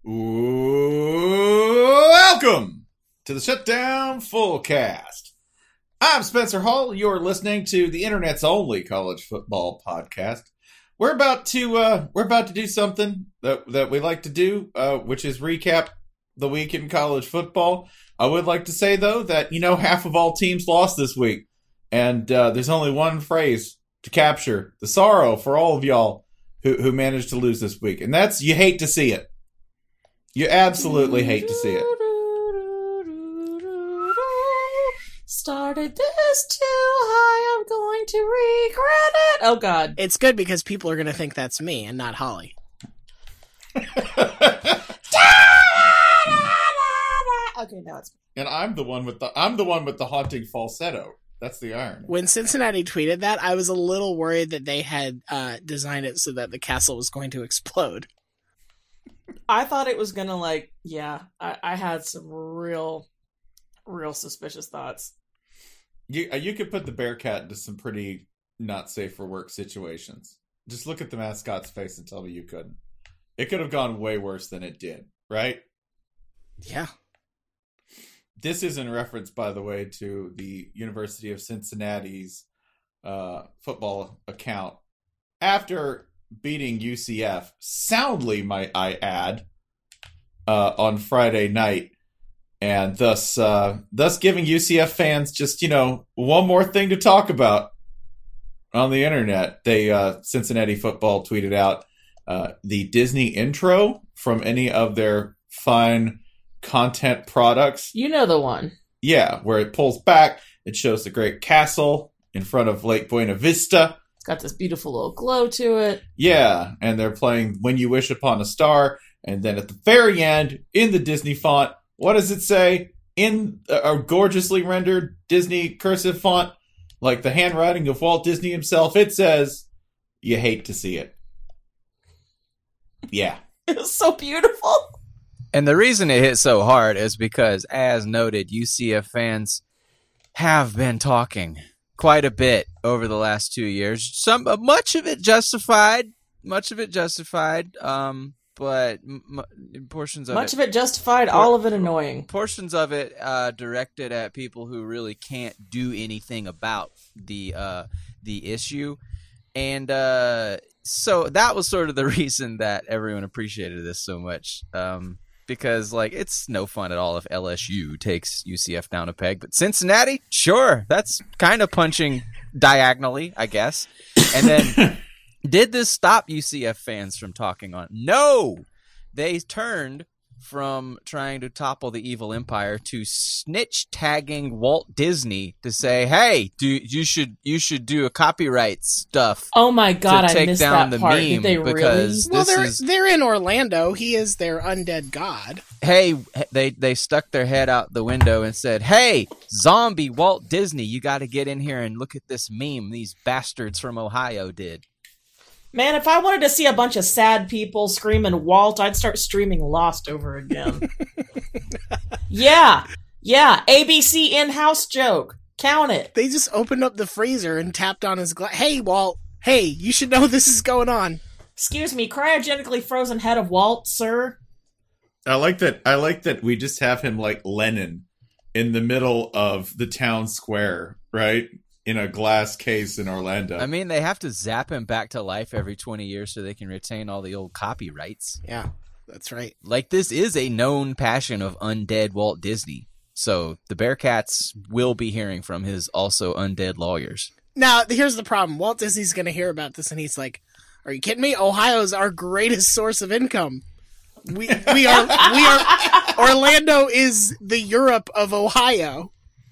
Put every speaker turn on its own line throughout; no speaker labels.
Welcome to the Shutdown Fullcast. I'm Spencer Hall. You're listening to the internet's only college football podcast. We're about to do something that we like to do, which is recap the week in college football. I would like to say though that half of all teams lost this week, and there's only one phrase to capture the sorrow for all of y'all who managed to lose this week, and that's you hate to see it. You absolutely hate to see it.
Started this too high, I'm going to regret it. Oh, God.
It's good because people are going to think that's me and not Holly.
Okay, now it's...
And I'm the one with the haunting falsetto. That's the irony.
When Cincinnati tweeted that, I was a little worried that they had designed it so that the castle was going to explode.
I thought it was gonna I had some real suspicious thoughts.
You could put the Bearcat into some pretty not safe for work situations. Just look at the mascot's face and tell me you couldn't. It could have gone way worse than it did, right?
Yeah.
This is in reference, by the way, to the University of Cincinnati's football account. After beating UCF soundly, might I add, on Friday night, and thus giving UCF fans just one more thing to talk about on the internet. They Cincinnati football tweeted out the Disney intro from any of their fine content products.
You know the one.
Yeah, where it pulls back, it shows the great castle in front of Lake Buena Vista.
It's got this beautiful little glow to it.
Yeah, and they're playing When You Wish Upon a Star, and then at the very end, in the Disney font, what does it say? In a gorgeously rendered Disney cursive font, like the handwriting of Walt Disney himself, it says, "You hate to see it." Yeah.
It was so beautiful.
And the reason it hit so hard is because, as noted, UCF fans have been talking quite a bit over the last 2 years. Much of it justified, but portions of
much of it justified, all of it annoying.
Portions of it directed at people who really can't do anything about the issue, and so that was sort of the reason that everyone appreciated this so much. Because, it's no fun at all if LSU takes UCF down a peg. But Cincinnati, sure, that's kind of punching diagonally, I guess. And then, did this stop UCF fans from talking on? No! They turned from trying to topple the evil empire to snitch tagging Walt Disney to say, hey, you should do a copyright stuff.
Oh my God,
to take
I missed
down
that
the
part.
meme.
Did they
because
really?
They're in Orlando. He is their undead god.
Hey, they stuck their head out the window and said, hey, zombie Walt Disney, you got to get in here and look at this meme these bastards from Ohio did.
Man, if I wanted to see a bunch of sad people screaming Walt, I'd start streaming Lost over again. Yeah, ABC in-house joke. Count it.
They just opened up the freezer and tapped on his glass. Hey, Walt. Hey, you should know this is going on.
Excuse me, cryogenically frozen head of Walt, sir.
I like that we just have him like Lenin in the middle of the town square, right? In a glass case in Orlando.
I mean, they have to zap him back to life every 20 years so they can retain all the old copyrights.
Yeah, that's right.
This is a known passion of undead Walt Disney. So the Bearcats will be hearing from his also undead lawyers.
Now, here's the problem. Walt Disney's going to hear about this and he's like, are you kidding me? Ohio's our greatest source of income. We are Orlando is the Europe of Ohio.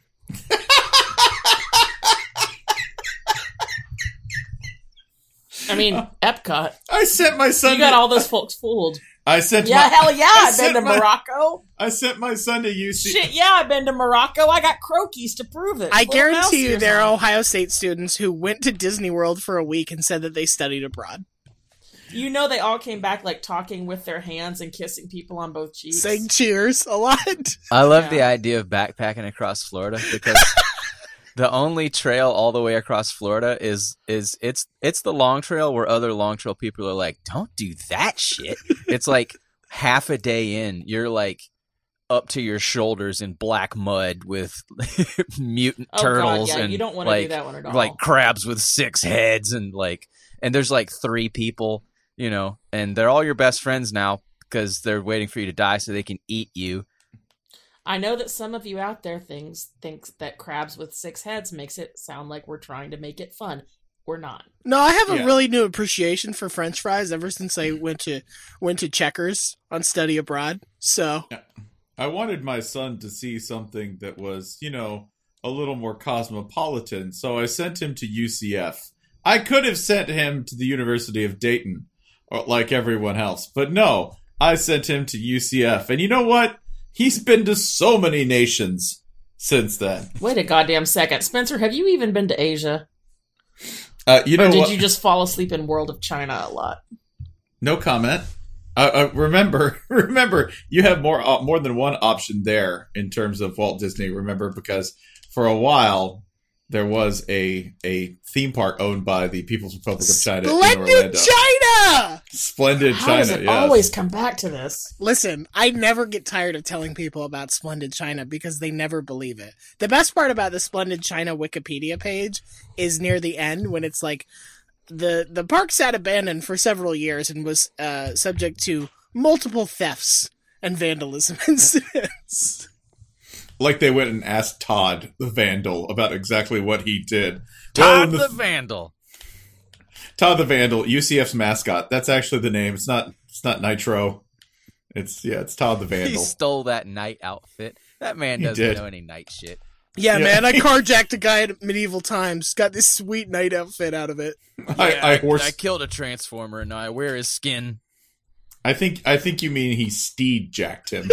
I mean, Epcot.
I sent my son.
You got all those folks fooled.
Hell
yeah, I've been to Morocco.
I sent my son to UC.
Shit, yeah, I've been to Morocco. I got croquis to prove it.
I guarantee you there are Ohio State students who went to Disney World for a week and said that they studied abroad.
You know they all came back talking with their hands and kissing people on both cheeks.
Saying cheers a lot.
I love the idea of backpacking across Florida because the only trail all the way across Florida is it's the long trail where other long trail people are like, don't do that shit. It's like half a day in, you're like up to your shoulders in black mud with mutant turtles
God, yeah,
and
you don't want to
like
do that one at all.
like crabs with 6 heads and there's like 3 people, and they're all your best friends now because they're waiting for you to die so they can eat you.
I know that some of you out there thinks that crabs with 6 heads makes it sound like we're trying to make it fun. We're not.
No, I have a
Yeah.
really new appreciation for French fries ever since I went to Checkers on study abroad. So
I wanted my son to see something that was, a little more cosmopolitan, so I sent him to UCF. I could have sent him to the University of Dayton, or like everyone else, but no, I sent him to UCF. And you know what? He's been to so many nations since then.
Wait a goddamn second. Spencer, have you even been to Asia?
You know
Or did
what?
you just fall asleep in World of China a lot?
No comment. Remember, you have more than one option there in terms of Walt Disney. Remember, because for a while there was a theme park owned by the People's Republic of China in
Splendid
Orlando.
China!
Splendid
How
China.
does it
Yes.
always come back to this?
Listen, I never get tired of telling people about Splendid China because they never believe it. The best part about the Splendid China Wikipedia page is near the end when it's like the park sat abandoned for several years and was subject to multiple thefts and vandalism incidents.
Like they went and asked Todd the Vandal about exactly what he did.
Todd
Well,
the Vandal.
Todd the Vandal, UCF's mascot. That's actually the name. It's not Nitro. It's Todd the
He
Vandal.
stole that knight outfit. That man
He
doesn't
did.
know any knight shit.
Yeah,
Yeah.
man, I carjacked a guy at medieval times. Got this sweet knight outfit out of it.
I
I killed a transformer and now I wear his skin.
I think you mean he steed jacked him.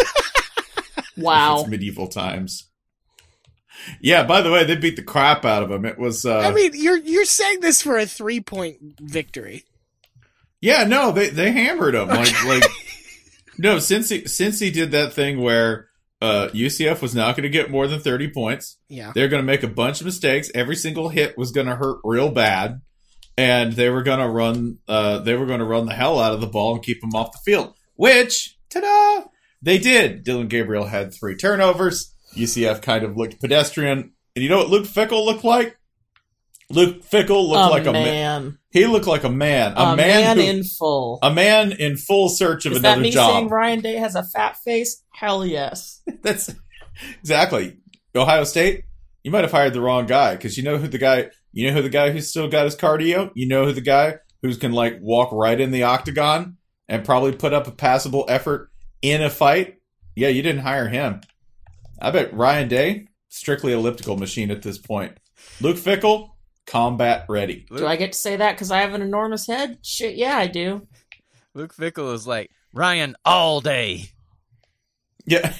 Wow.
It's medieval times. Yeah, by the way, they beat the crap out of him. It was
I mean, you're saying this for a 3-point victory.
yeah, no, they hammered him. Like no, since he did that thing where UCF was not going to get more than 30 points.
Yeah.
They're going to make a bunch of mistakes. Every single hit was going to hurt real bad, and they were going to run the hell out of the ball and keep him off the field. Which, ta-da, they did. Dylan Gabriel had 3 turnovers. UCF kind of looked pedestrian. And you know what Luke Fickle looked like? Luke Fickle looked like a man.
man.
He looked like a man.
A man in full.
A man in full search of
Is that
another
me
job.
saying Ryan Day has a fat face? Hell yes.
That's exactly Ohio State. You might have hired the wrong guy because you know who the guy who's still got his cardio. You know who the guy who can like walk right in the octagon and probably put up a passable effort in a fight. Yeah, you didn't hire him. I bet Ryan Day, strictly elliptical machine at this point. Luke Fickle, combat ready.
Do I get to say that because I have an enormous head? Shit, yeah, I do.
Luke Fickle is like Ryan all day.
Yeah.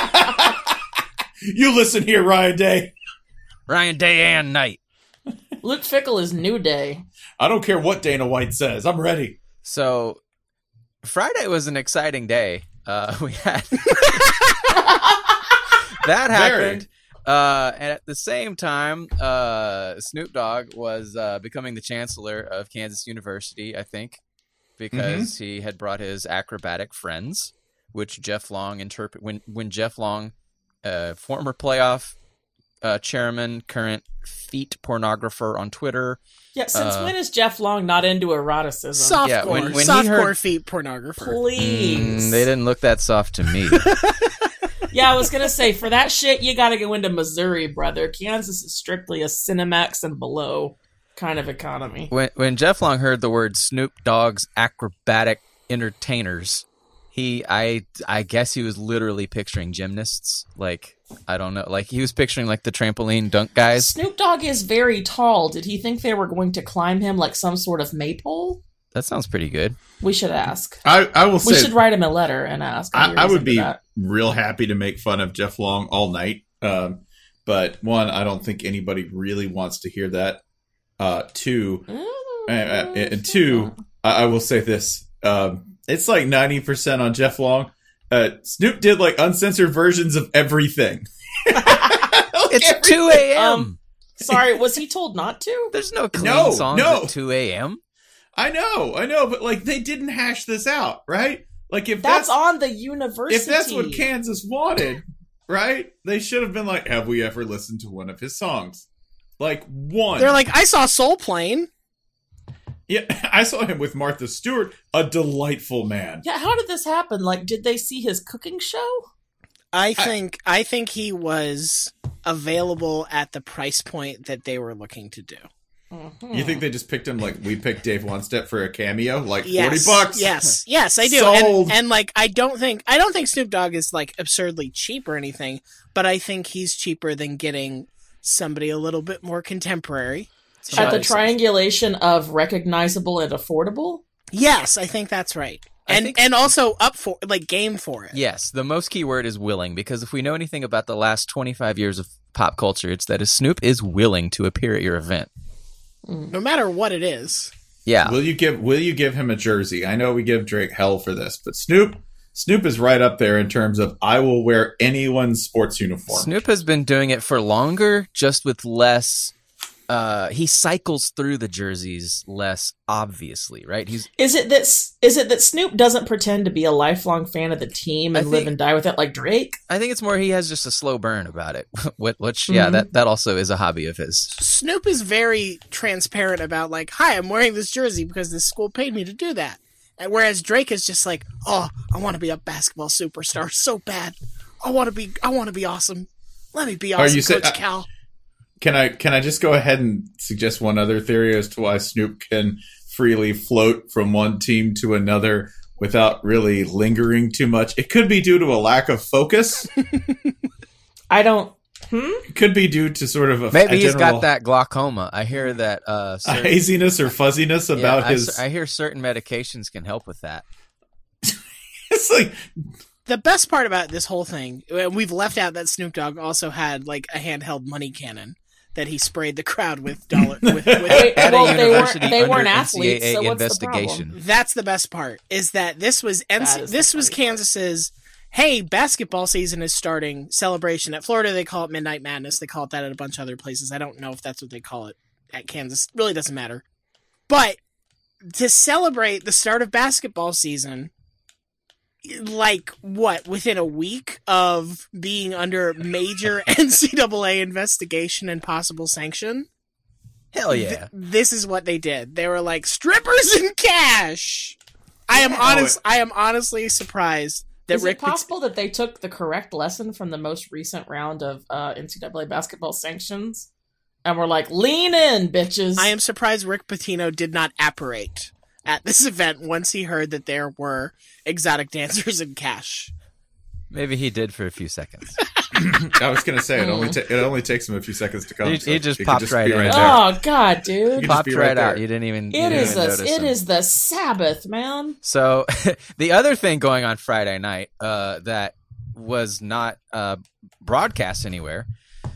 You listen here, Ryan Day.
Ryan day and night.
Luke Fickle is New Day.
I don't care what Dana White says. I'm ready.
So Friday was an exciting day. We had that happened. And at the same time, Snoop Dogg was becoming the chancellor of Kansas University, I think, because he had brought his acrobatic friends, which Jeff Long when Jeff Long, former playoff chairman, current feet pornographer on Twitter.
Yeah, since when is Jeff Long not into eroticism?
Softcore,
Yeah, when he
softcore
heard-
feet pornographer.
Please.
They didn't look that soft to me.
Yeah, I was going to say, for that shit, you got to go into Missouri, brother. Kansas is strictly a Cinemax and below kind of economy.
When Jeff Long heard the word Snoop Dogg's acrobatic entertainers, I guess he was literally picturing gymnasts. Like, I don't know. Like, he was picturing, like, the trampoline dunk guys.
Snoop Dogg is very tall. Did he think they were going to climb him like some sort of maypole?
That sounds pretty good.
We should ask.
I will
We
say
should write him a letter and ask.
I would be
That.
real happy to make fun of Jeff Long all night. But one, I don't think anybody really wants to hear that. Two, I will say this. It's like 90% on Jeff Long. Snoop did like uncensored versions of everything.
It's 2 a.m.
Sorry, was he told not to?
There's no clean
No,
songs
no.
at 2 a.m.
I know, but like they didn't hash this out, right? Like if
That's on the university.
if that's what Kansas wanted, right? They should have been like, have we ever listened to one of his songs? Like one.
They're like, I saw Soul Plane.
Yeah, I saw him with Martha Stewart, a delightful man.
Yeah, how did this happen? Like, did they see his cooking show?
I think he was available at the price point that they were looking to do.
Mm-hmm.
You think they just picked him like we picked Dave Onstep for a cameo, like
Yes.
$40?
Yes, I do.
Sold.
And like I don't think Snoop Dogg is like absurdly cheap or anything, but I think he's cheaper than getting somebody a little bit more contemporary.
At the triangulation of recognizable and affordable?
Yes, I think that's right. And also up for like game for it.
Yes, the most key word is willing, because if we know anything about the last 25 years of pop culture, it's that Snoop is willing to appear at your event.
No matter what it is.
Yeah.
Will you give him a jersey? I know we give Drake hell for this, but Snoop is right up there in terms of I will wear anyone's sports uniform.
Snoop has been doing it for longer, just with less. He cycles through the jerseys less obviously, right?
Is it that Snoop doesn't pretend to be a lifelong fan of the team and live and die with it like Drake?
I think it's more he has just a slow burn about it. Which that also is a hobby of his.
Snoop is very transparent about like, hi, I'm wearing this jersey because this school paid me to do that. And whereas Drake is just like, oh, I want to be a basketball superstar so bad. I want to be awesome. Let me be awesome, Coach Cal.
Can I just go ahead and suggest one other theory as to why Snoop can freely float from one team to another without really lingering too much? It could be due to a lack of focus.
I don't.
It could be due to sort of
maybe he's got that glaucoma. I hear that
haziness or fuzziness about his.
I hear certain medications can help with that.
It's like.
The best part about this whole thing, we've left out that Snoop Dogg also had like a handheld money cannon that he sprayed the crowd with dollar with
at
well,
a university
they weren't
under
athletes,
NCAA
so what's
investigation.
the problem?
That's the best part, is that this was Kansas's, hey, basketball season is starting celebration. At Florida they call it Midnight Madness. They call it that at a bunch of other places. I don't know if that's what they call it at Kansas. Really doesn't matter. But to celebrate the start of basketball season, like what, within a week of being under major NCAA investigation and possible sanction?
Hell yeah.
This is what they did. They were like, strippers and cash. I am honestly surprised that
Is it possible that they took the correct lesson from the most recent round of NCAA basketball sanctions and were like, lean in, bitches?
I am surprised Rick Pitino did not apparate at this event once he heard that there were exotic dancers and cash.
Maybe he did for a few seconds.
I was going to say, it only takes him a few seconds to come.
He just popped right in.
Oh, God, dude.
Popped right out. You didn't even notice him.
It is the Sabbath, man.
So the other thing going on Friday night that was not broadcast anywhere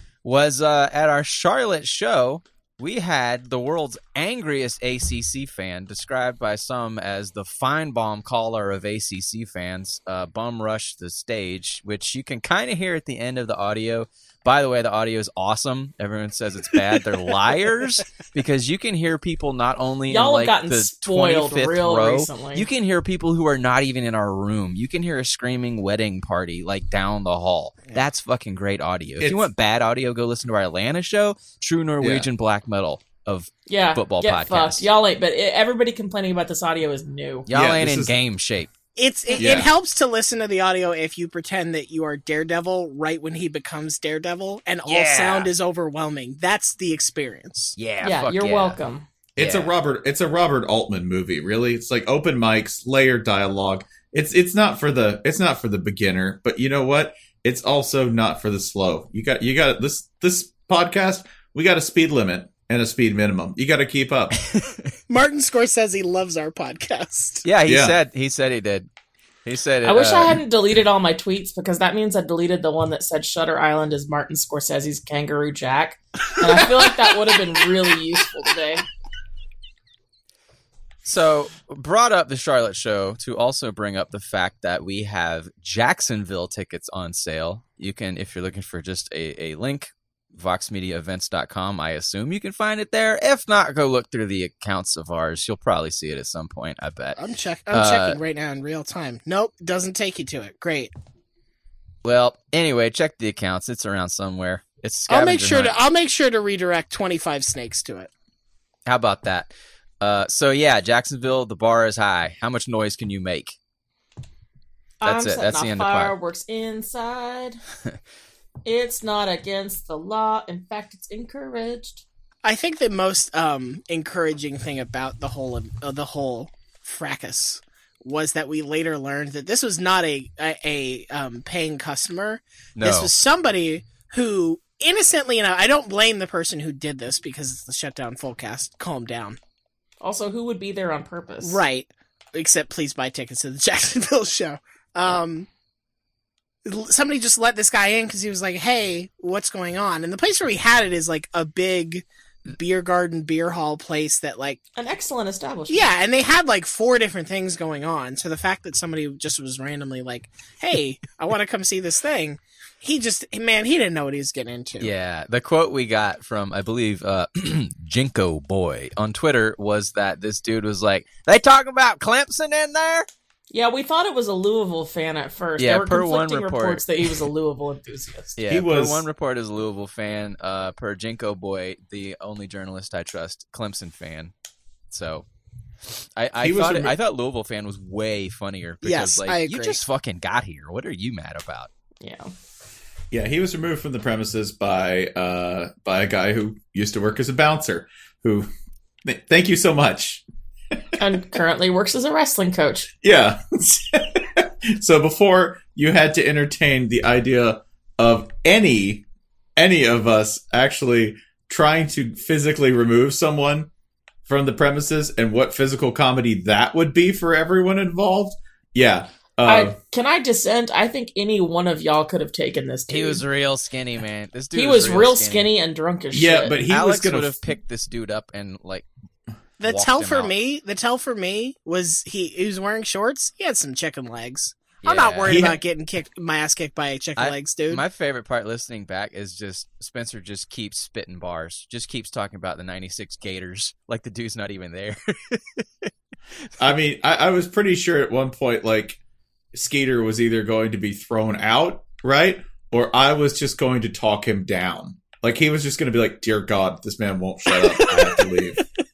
was at our Charlotte show. We had the world's angriest ACC fan, described by some as the Feinbaum caller of ACC fans, bum rush the stage, which you can kind of hear at the end of the audio. By the way, the audio is awesome. Everyone says it's bad. They're liars, because you can hear people not only
Y'all
in
have
like
gotten
the
spoiled
25th
real
row.
recently.
You can hear people who are not even in our room. You can hear a screaming wedding party like down the hall. Yeah. That's fucking great audio. If you want bad audio, go listen to our Atlanta show, True Norwegian Black Metal of football podcast.
Fucked. Y'all ain't, but everybody complaining about this audio is new.
Y'all ain't in game shape.
It helps to listen to the audio if you pretend that you are Daredevil right when he becomes Daredevil, and all sound is overwhelming. That's the experience.
Yeah, you're welcome.
It's a Robert Altman movie, really. It's like open mics, layered dialogue. It's not for the beginner, but you know what? It's also not for the slow. You got this podcast. We got a speed limit and a speed minimum. You got to keep up.
Martin Scorsese loves our podcast.
Yeah, he said he did. He said it,
I wish I hadn't deleted all my tweets, because that means I deleted the one that said Shutter Island is Martin Scorsese's Kangaroo Jack. And I feel like that would have been really useful today.
So, brought up the Charlotte show to also bring up the fact that we have Jacksonville tickets on sale. You can, if you're looking for just a link, VoxMediaEvents.com. I assume you can find it there. If not, go look through the accounts of ours. You'll probably see it at some point, I bet.
I'm checking right now in real time. Nope, doesn't take you to it. Great.
Well, anyway, check the accounts. It's around somewhere. It's
I'll make sure to redirect 25 snakes to it.
How about that? So yeah, Jacksonville, the bar is high. How much noise can you make? That's it. That's the end of the
fireworks inside. It's not against the law. In fact, it's encouraged.
I think the most encouraging thing about the whole fracas was that we later learned that this was not a paying customer.
No.
This was somebody who innocently, and I don't blame the person who did this because it's the Shutdown Fullcast. Calm down.
Also, who would be there on purpose?
Right. Except please buy tickets to the Jacksonville show. Somebody just let this guy in because he was like, hey, what's going on? And the place where we had it is like a big beer garden, beer hall place that like...
An excellent establishment.
Yeah, and they had like 4 different things going on. So the fact that somebody just was randomly like, hey, I want to come see this thing... He didn't know what he was getting into.
Yeah, the quote we got from, I believe, Jinko Boy on Twitter was that this dude was like, they talking about Clemson in there?
Yeah, we thought it was a Louisville fan at first.
Yeah,
there were
per
conflicting
one report.
reports that he was a Louisville enthusiast.
Yeah, per one report is a Louisville fan. Per Jinko Boy, the only journalist I trust, Clemson fan. So... I thought Louisville fan was way funnier because
yes, I agree.
You just fucking got here. What are you mad about?
Yeah, he was removed from the premises by a guy who used to work as a bouncer. Who, thank you so much.
And currently works as a wrestling coach.
Yeah. So before you had to entertain the idea of any of us actually trying to physically remove someone from the premises and what physical comedy that would be for everyone involved. Yeah.
Can I dissent? I think any one of y'all could have taken this dude.
He was real skinny, man. This dude
he was real skinny and drunk as shit.
Yeah, but
Alex would have picked this dude up and like.
The tell for me was he was wearing shorts. He had some chicken legs. Yeah. I'm not worried about getting my ass kicked by chicken legs, dude.
My favorite part listening back is just Spencer just keeps spitting bars. Just keeps talking about the 96 Gators like the dude's not even there.
I mean, I was pretty sure at one point, like, Skeeter was either going to be thrown out, right? Or I was just going to talk him down. Like, he was just going to be like, dear God, this man won't shut up. I have to leave.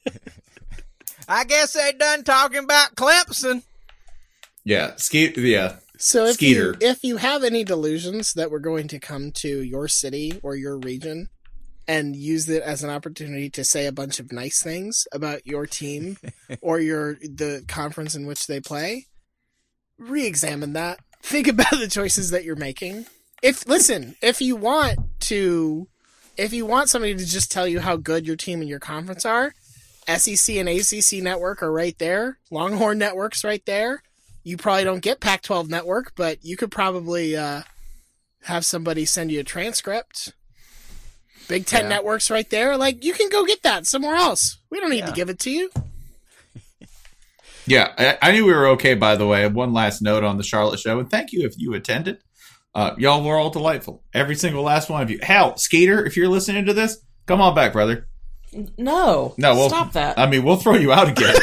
I guess they done talking about Clemson.
Yeah, Skeeter. Yeah.
So
Skeeter.
if you have any delusions that we're going to come to your city or your region and use it as an opportunity to say a bunch of nice things about your team or the conference in which they play, re-examine that. Think about the choices that you're making. If you want somebody to just tell you how good your team and your conference are, SEC and ACC network are right there. Longhorn Network's right there. You probably don't get Pac-12 network, but you could probably have somebody send you a transcript. Big Ten network's right there. Like, you can go get that somewhere else. We don't need to give it to you.
Yeah, I knew we were okay, by the way. One last note on the Charlotte show, and thank you if you attended. Y'all were all delightful. Every single last one of you. Hell, Skeeter, if you're listening to this, come on back, brother.
No, stop that.
I mean, we'll throw you out again.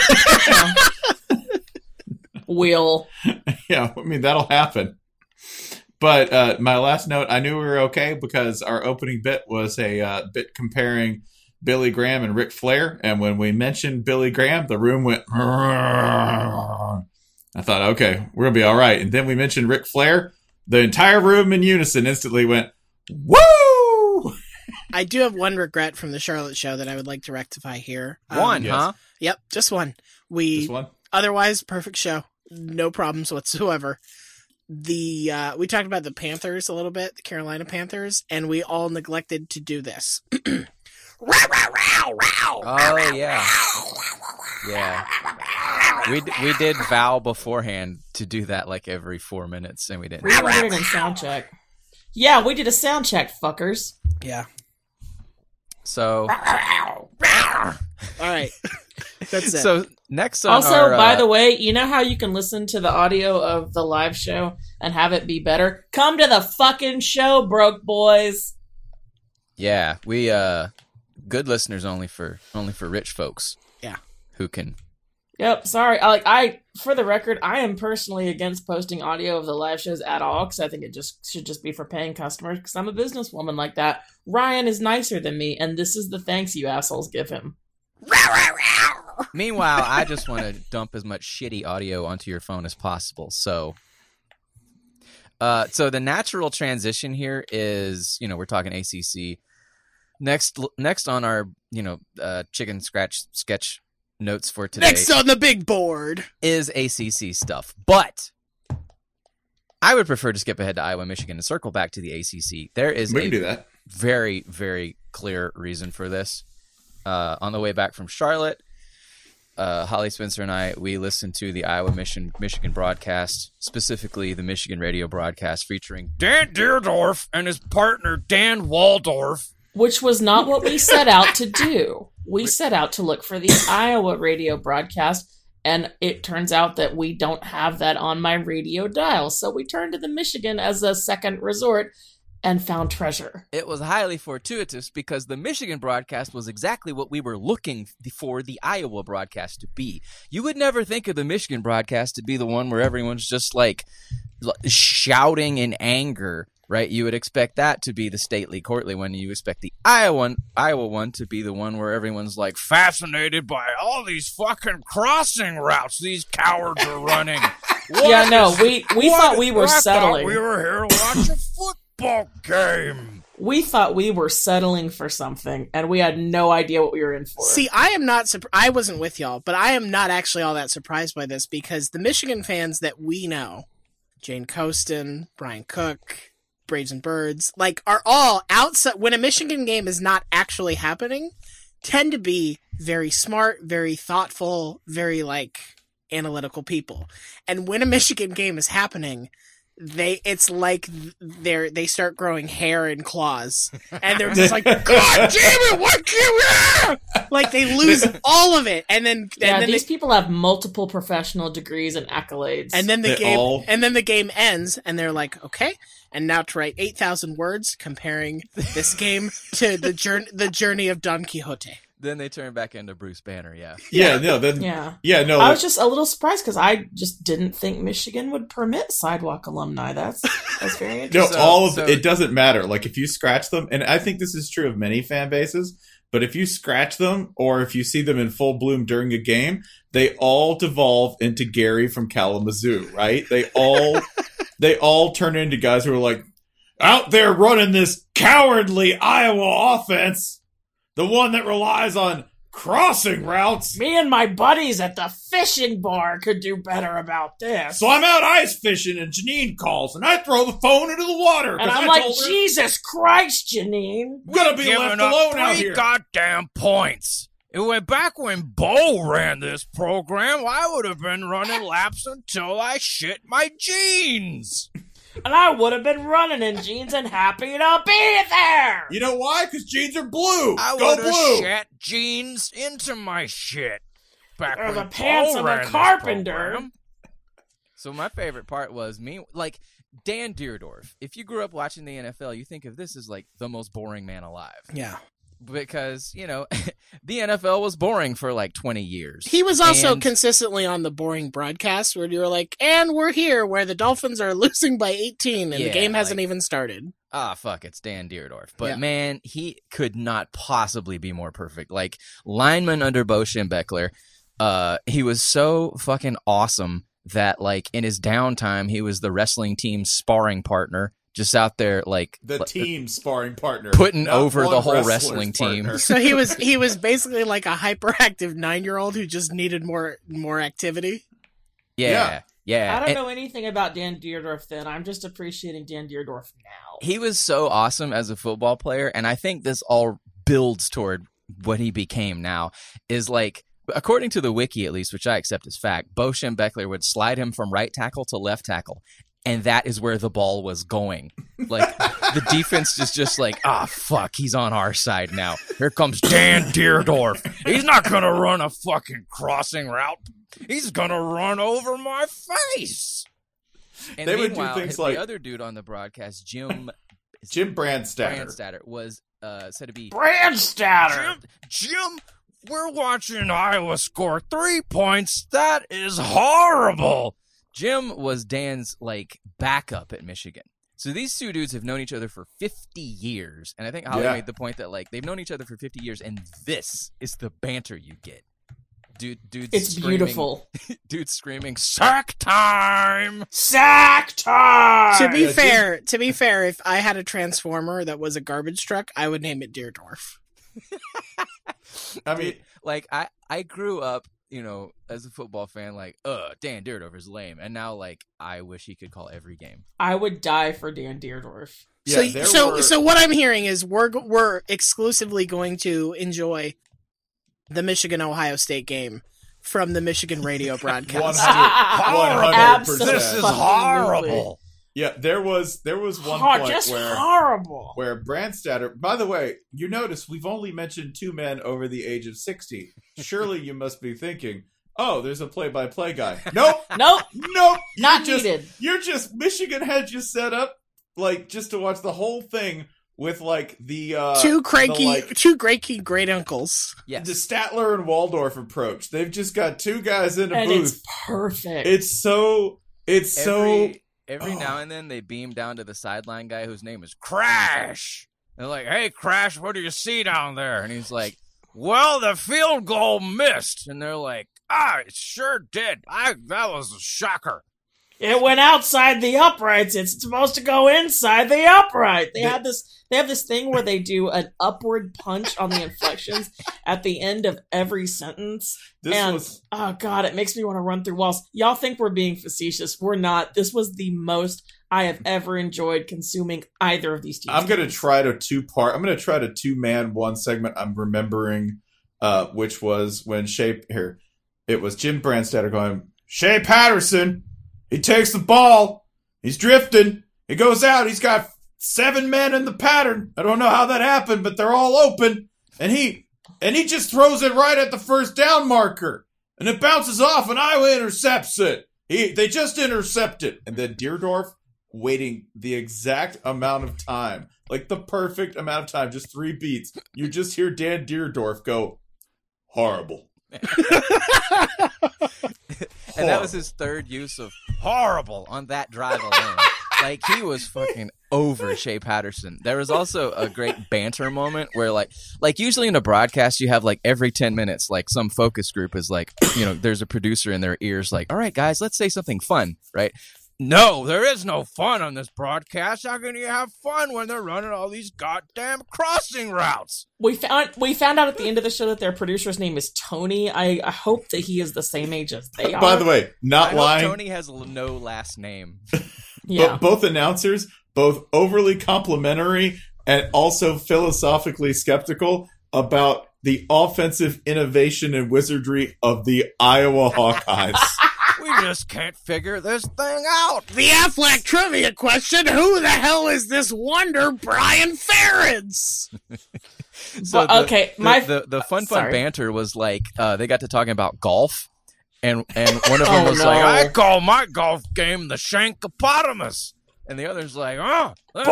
Will.
Yeah, I mean, that'll happen. But my last note, I knew we were okay because our opening bit was a bit comparing Billy Graham and Ric Flair. And when we mentioned Billy Graham, the room went... I thought, okay, we're going to be all right. And then we mentioned Ric Flair. The entire room in unison instantly went, woo!
I do have one regret from the Charlotte show that I would like to rectify here.
One, huh?
Yep, just one.
Just one?
Otherwise, perfect show. No problems whatsoever. We talked about the Panthers a little bit, the Carolina Panthers, and we all neglected to do this.
Oh, yeah. Yeah. We did vow beforehand to do that like every 4 minutes, and we didn't.
We did it in sound check. Yeah, we did a sound check, fuckers.
Yeah.
So.
All right. That's it.
So next on
also,
our,
by the way, you know how you can listen to the audio of the live show and have it be better? Come to the fucking show, broke boys.
Yeah, we good listeners only for rich folks.
Yeah.
Who can.
Yep, sorry. I for the record, I am personally against posting audio of the live shows at all because I think it should just be for paying customers because I'm a businesswoman like that. Ryan is nicer than me, and this is the thanks you assholes give him.
Meanwhile, I just want to dump as much shitty audio onto your phone as possible. So the natural transition here is, we're talking ACC. Next on our, chicken scratch sketch notes for today.
Next on the big board
is ACC stuff. But I would prefer to skip ahead to Iowa, Michigan, and circle back to the ACC. There is
We can do that.
very, very clear reason for this. On the way back from Charlotte, Holly Spencer and I, we listened to the Iowa Michigan broadcast, specifically the Michigan radio broadcast featuring Dan Deerdorf and his partner Dan Waldorf.
Which was not what we set out to do. We set out to look for the Iowa radio broadcast, and it turns out that we don't have that on my radio dial. So we turned to the Michigan as a second resort and found treasure.
It was highly fortuitous because the Michigan broadcast was exactly what we were looking for the Iowa broadcast to be. You would never think of the Michigan broadcast to be the one where everyone's just like shouting in anger, right? You would expect that to be the stately, courtly one. You expect the Iowa one to be the one where everyone's like fascinated by all these fucking crossing routes these cowards are running.
Yeah, no, we thought we were settling.
We were here to watch a football game.
We thought we were settling for something, and we had no idea what we were in for.
See, I am not. I wasn't with y'all, but I am not actually all that surprised by this because the Michigan fans that we know, Jane Coaston, Brian Cook, Braves and Birds, are all outside. When a Michigan game is not actually happening, tend to be very smart, very thoughtful, very analytical people. And when a Michigan game is happening, they start growing hair and claws, and they're just like, God damn it, what you they lose all of it, and then
these people have multiple professional degrees and accolades,
and then the game ends, and they're like, okay, and now to write 8,000 words comparing this game to the journey of Don Quixote.
Then they turn back into Bruce Banner, yeah.
No. I was just a little surprised because I just didn't think Michigan would permit sidewalk alumni. That's very interesting.
No, it doesn't matter. If you scratch them, and I think this is true of many fan bases, but if you scratch them or if you see them in full bloom during a game, they all devolve into Gary from Kalamazoo, right? They all turn into guys who are out there running this cowardly Iowa offense. The one that relies on crossing routes.
Me and my buddies at the fishing bar could do better about this.
So I'm out ice fishing and Janine calls and I throw the phone into the water.
And I'm like, Jesus Christ, Janine.
I'm going to be left alone out here.
Goddamn points. It went back when Bo ran this program. I would have been running laps until I shit my jeans.
And I would have been running in jeans and happy to be there.
You know why? Because jeans are blue.
I would have shat jeans into my shit. Back
or
when
the pants of a carpenter.
So my favorite part was Dan Deerdorf. If you grew up watching the NFL, you think of this as the most boring man alive.
Yeah.
Because, the NFL was boring for 20 years.
He was also consistently on the boring broadcast where you were like, and we're here where the Dolphins are losing by 18 and the game hasn't even started.
Fuck, it's Dan Deerdorf. But man, he could not possibly be more perfect. Lineman under Bo Schembechler, he was so fucking awesome that in his downtime, he was the wrestling team's sparring partner. Just out there,
the team sparring partner,
putting over the whole wrestling team.
So he was basically a hyperactive 9-year-old who just needed more activity.
Yeah.
I don't know anything about Dan Deerdorf then. I'm just appreciating Dan Deerdorf now.
He was so awesome as a football player, and I think this all builds toward what he became now. Is according to the wiki, at least, which I accept as fact, Bo Schembechler would slide him from right tackle to left tackle. And that is where the ball was going. The defense is just fuck, he's on our side now. Here comes Dan Deerdorf. He's not going to run a fucking crossing route. He's going to run over my face. And
they would do things
the other dude on the broadcast, Jim
Brandstatter,
was said to be
Brandstatter.
Jim, we're watching Iowa score 3 points. That is horrible. Jim was Dan's like backup at Michigan. So these two dudes have known each other for 50 years. And I think Holly made the point that like they've known each other for 50 years, and this is the banter you get. Dude's
It's
screaming,
beautiful.
Dude's screaming, sack time!
Sack time!
To be fair, if I had a transformer that was a garbage truck, I would name it Deerdorf.
I mean,
like I grew up, as a football fan, like, Dan Deerdorf is lame, and now like I wish he could call every game.
I would die for Dan Deerdorf.
yeah,
So what I'm hearing is we're exclusively going to enjoy the Michigan-Ohio State game from the Michigan radio broadcast.
100%.
This is horrible.
Yeah, there was one point
just
where
horrible.
where Brandstatter. By the way, you notice we've only mentioned 2 men over the age of 60. Surely you must be thinking, "Oh, there's a play-by-play guy." Nope,
Nope,
nope.
not needed.
You're just Michigan had you set up like just to watch the whole thing with like the
two cranky great uncles.
Yes.
the Statler and Waldorf approach. They've just got 2 guys in a
And
booth.
it's perfect.
Every now and then they beam down to the sideline guy whose name is Crash. They're like, "Hey, Crash, what do you see down there?" And he's like, "Well, the field goal missed." And they're like, "It sure did. That was a shocker."
It went outside the uprights. It's supposed to go inside the upright. They have this thing where they do an upward punch on the inflections at the end of every sentence. Oh god, it makes me want to run through walls. Y'all think we're being facetious. We're not. This was the most I have ever enjoyed consuming either of these teams.
I'm going to try to 2-part. I'm going to try to 2-man one segment I'm remembering, which was when it was Jim Brandstatter going, "Shea Patterson, he takes the ball. He's drifting. He goes out. He's got 7 men in the pattern. I don't know how that happened, but they're all open. And he just throws it right at the first down marker. And it bounces off, and Iowa intercepts it. They just intercept it." And then Deerdorf waiting the exact amount of time, like the perfect amount of time, just 3 beats. You just hear Dan Deerdorf go, "Horrible."
And that was his third use of horrible on that drive alone. Like, he was fucking over Shea Patterson. There was also a great banter moment where, like usually in a broadcast, you have, like, every 10 minutes, like, some focus group is like, there's a producer in their ears like, "All right, guys, let's say something fun," right? No, there is no fun on this broadcast. How can you have fun when they're running all these goddamn crossing routes?
We found out at the end of the show that their producer's name is Tony. I hope that he is the same age as they are.
By the way, not
I
lying.
hope Tony has no last name.
Yeah.
Both announcers, both overly complimentary and also philosophically skeptical about the offensive innovation and wizardry of the Iowa Hawkeyes.
We just can't figure this thing out.
The Aflac trivia question: who the hell is this wonder Brian Ferentz?
So the fun
sorry.
banter was like they got to talking about golf, and one of them was
no.
like, "I call my golf game the Shankopotamus," and the other's like, "Oh, that's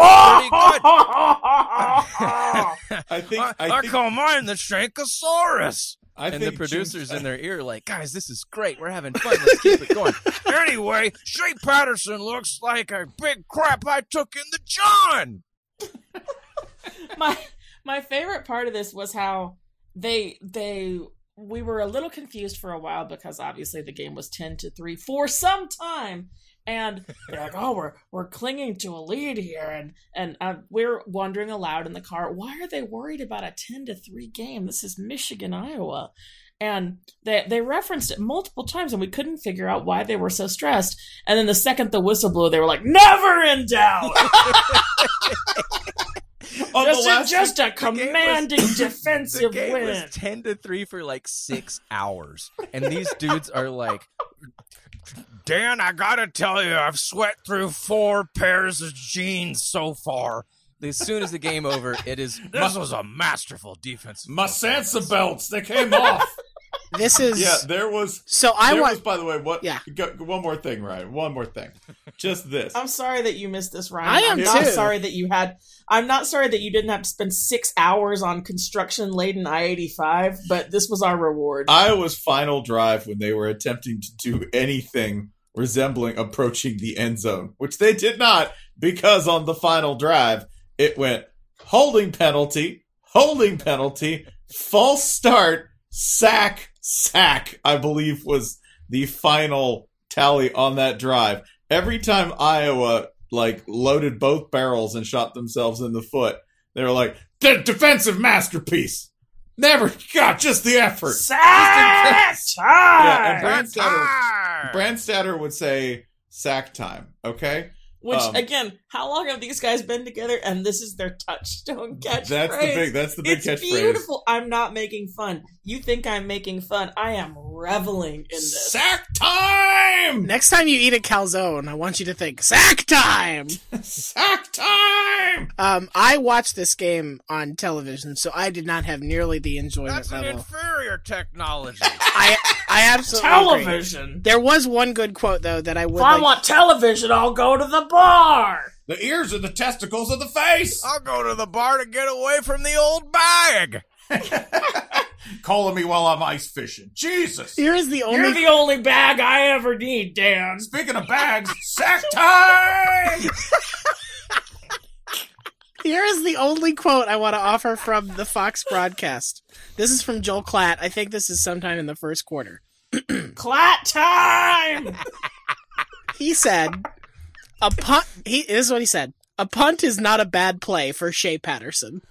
pretty good." I call mine the Shankosaurus. And the producers in their ear like, "Guys, this is great. We're having fun. Let's keep it going." Anyway, Shea Patterson looks like a big crap I took in the John.
My favorite part of this was how we were a little confused for a while because obviously the game was 10-3 for some time. And they're like, "Oh, we're clinging to a lead here," and we're wondering aloud in the car, why are they worried about a 10-3 game? This is Michigan, Iowa, and they referenced it multiple times, and we couldn't figure out why they were so stressed. And then the second the whistle blew, they were like, "Never in doubt." Just a commanding defensive
the game
win.
was 10-3 for like 6 hours, and these dudes are like, "Dan, I gotta tell you, I've sweat through 4 pairs of jeans so far." As soon as the game over, this was a masterful defense.
My Sansa belts, they came off.
This is
Yeah, there was.
so I
There
want.
was, by the way, what?
Yeah.
One more thing, Ryan. One more thing. Just this.
I'm sorry that you missed this, Ryan.
I am
I'm not
too.
sorry that you had. I'm not sorry that you didn't have to spend 6 hours on construction-laden I-85, but this was our reward.
Iowa's final drive when they were attempting to do anything resembling approaching the end zone, which they did not, because on the final drive it went holding penalty, false start, sack, I believe was the final tally on that drive. Every time Iowa loaded both barrels and shot themselves in the foot, they were like, the defensive masterpiece. Never got just the effort.
Sack
Yeah,
time!
and Brandstatter would say sack time, okay?
Which, again, how long have these guys been together? And this is their touchstone catchphrase.
That's the big
It's
catchphrase.
beautiful. I'm not making fun. You think I'm making fun. I am reveling in this.
Sack time!
Next time you eat a calzone, I want you to think sack time.
Sack time!
I watched this game on television, so I did not have nearly the enjoyment
That's an
level.
inferior technology.
I absolutely agree.
Television.
There was one good quote though that I would.
If I
like-
want television, I'll go to the bar.
The ears are the testicles of the face!
I'll go to the bar to get away from the old bag.
Calling me while I'm ice fishing. Jesus!
Here is the
You're
only.
the only bag I ever need, Dan.
Speaking of bags, sack time!
Here is the only quote I want to offer from the Fox broadcast. This is from Joel Klatt. I think this is sometime in the first quarter.
Clat time!
He said, "A punt." This is what he said: "A punt is not a bad play for Shea Patterson."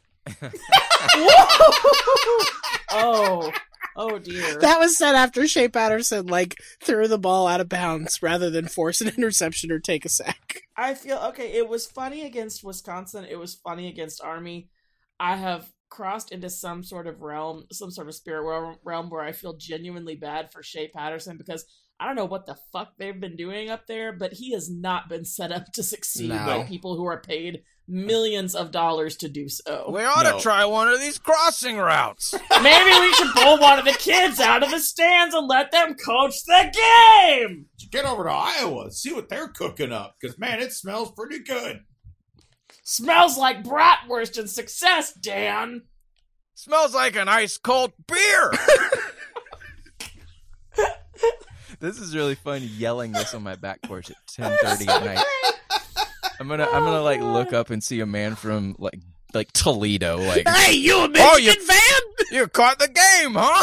Oh dear.
That was said after Shea Patterson threw the ball out of bounds rather than force an interception or take a sack.
I feel okay. It was funny against Wisconsin. It was funny against Army. I have crossed into some sort of realm, some sort of spirit realm where I feel genuinely bad for Shea Patterson because I don't know what the fuck they've been doing up there, but he has not been set up to succeed
No.
by people who are paid millions of dollars to do so.
We ought
No.
to try one of these crossing routes.
Maybe we should pull one of the kids out of the stands and let them coach the game.
Get over to Iowa and see what they're cooking up, because, man, it smells pretty good.
Smells like bratwurst and success, Dan.
Smells like an ice cold beer. This is really fun yelling this on my back porch at 10:30 at night. I'm gonna look up and see a man from like Toledo
Hey, you a Michigan fan?
You caught the game, huh?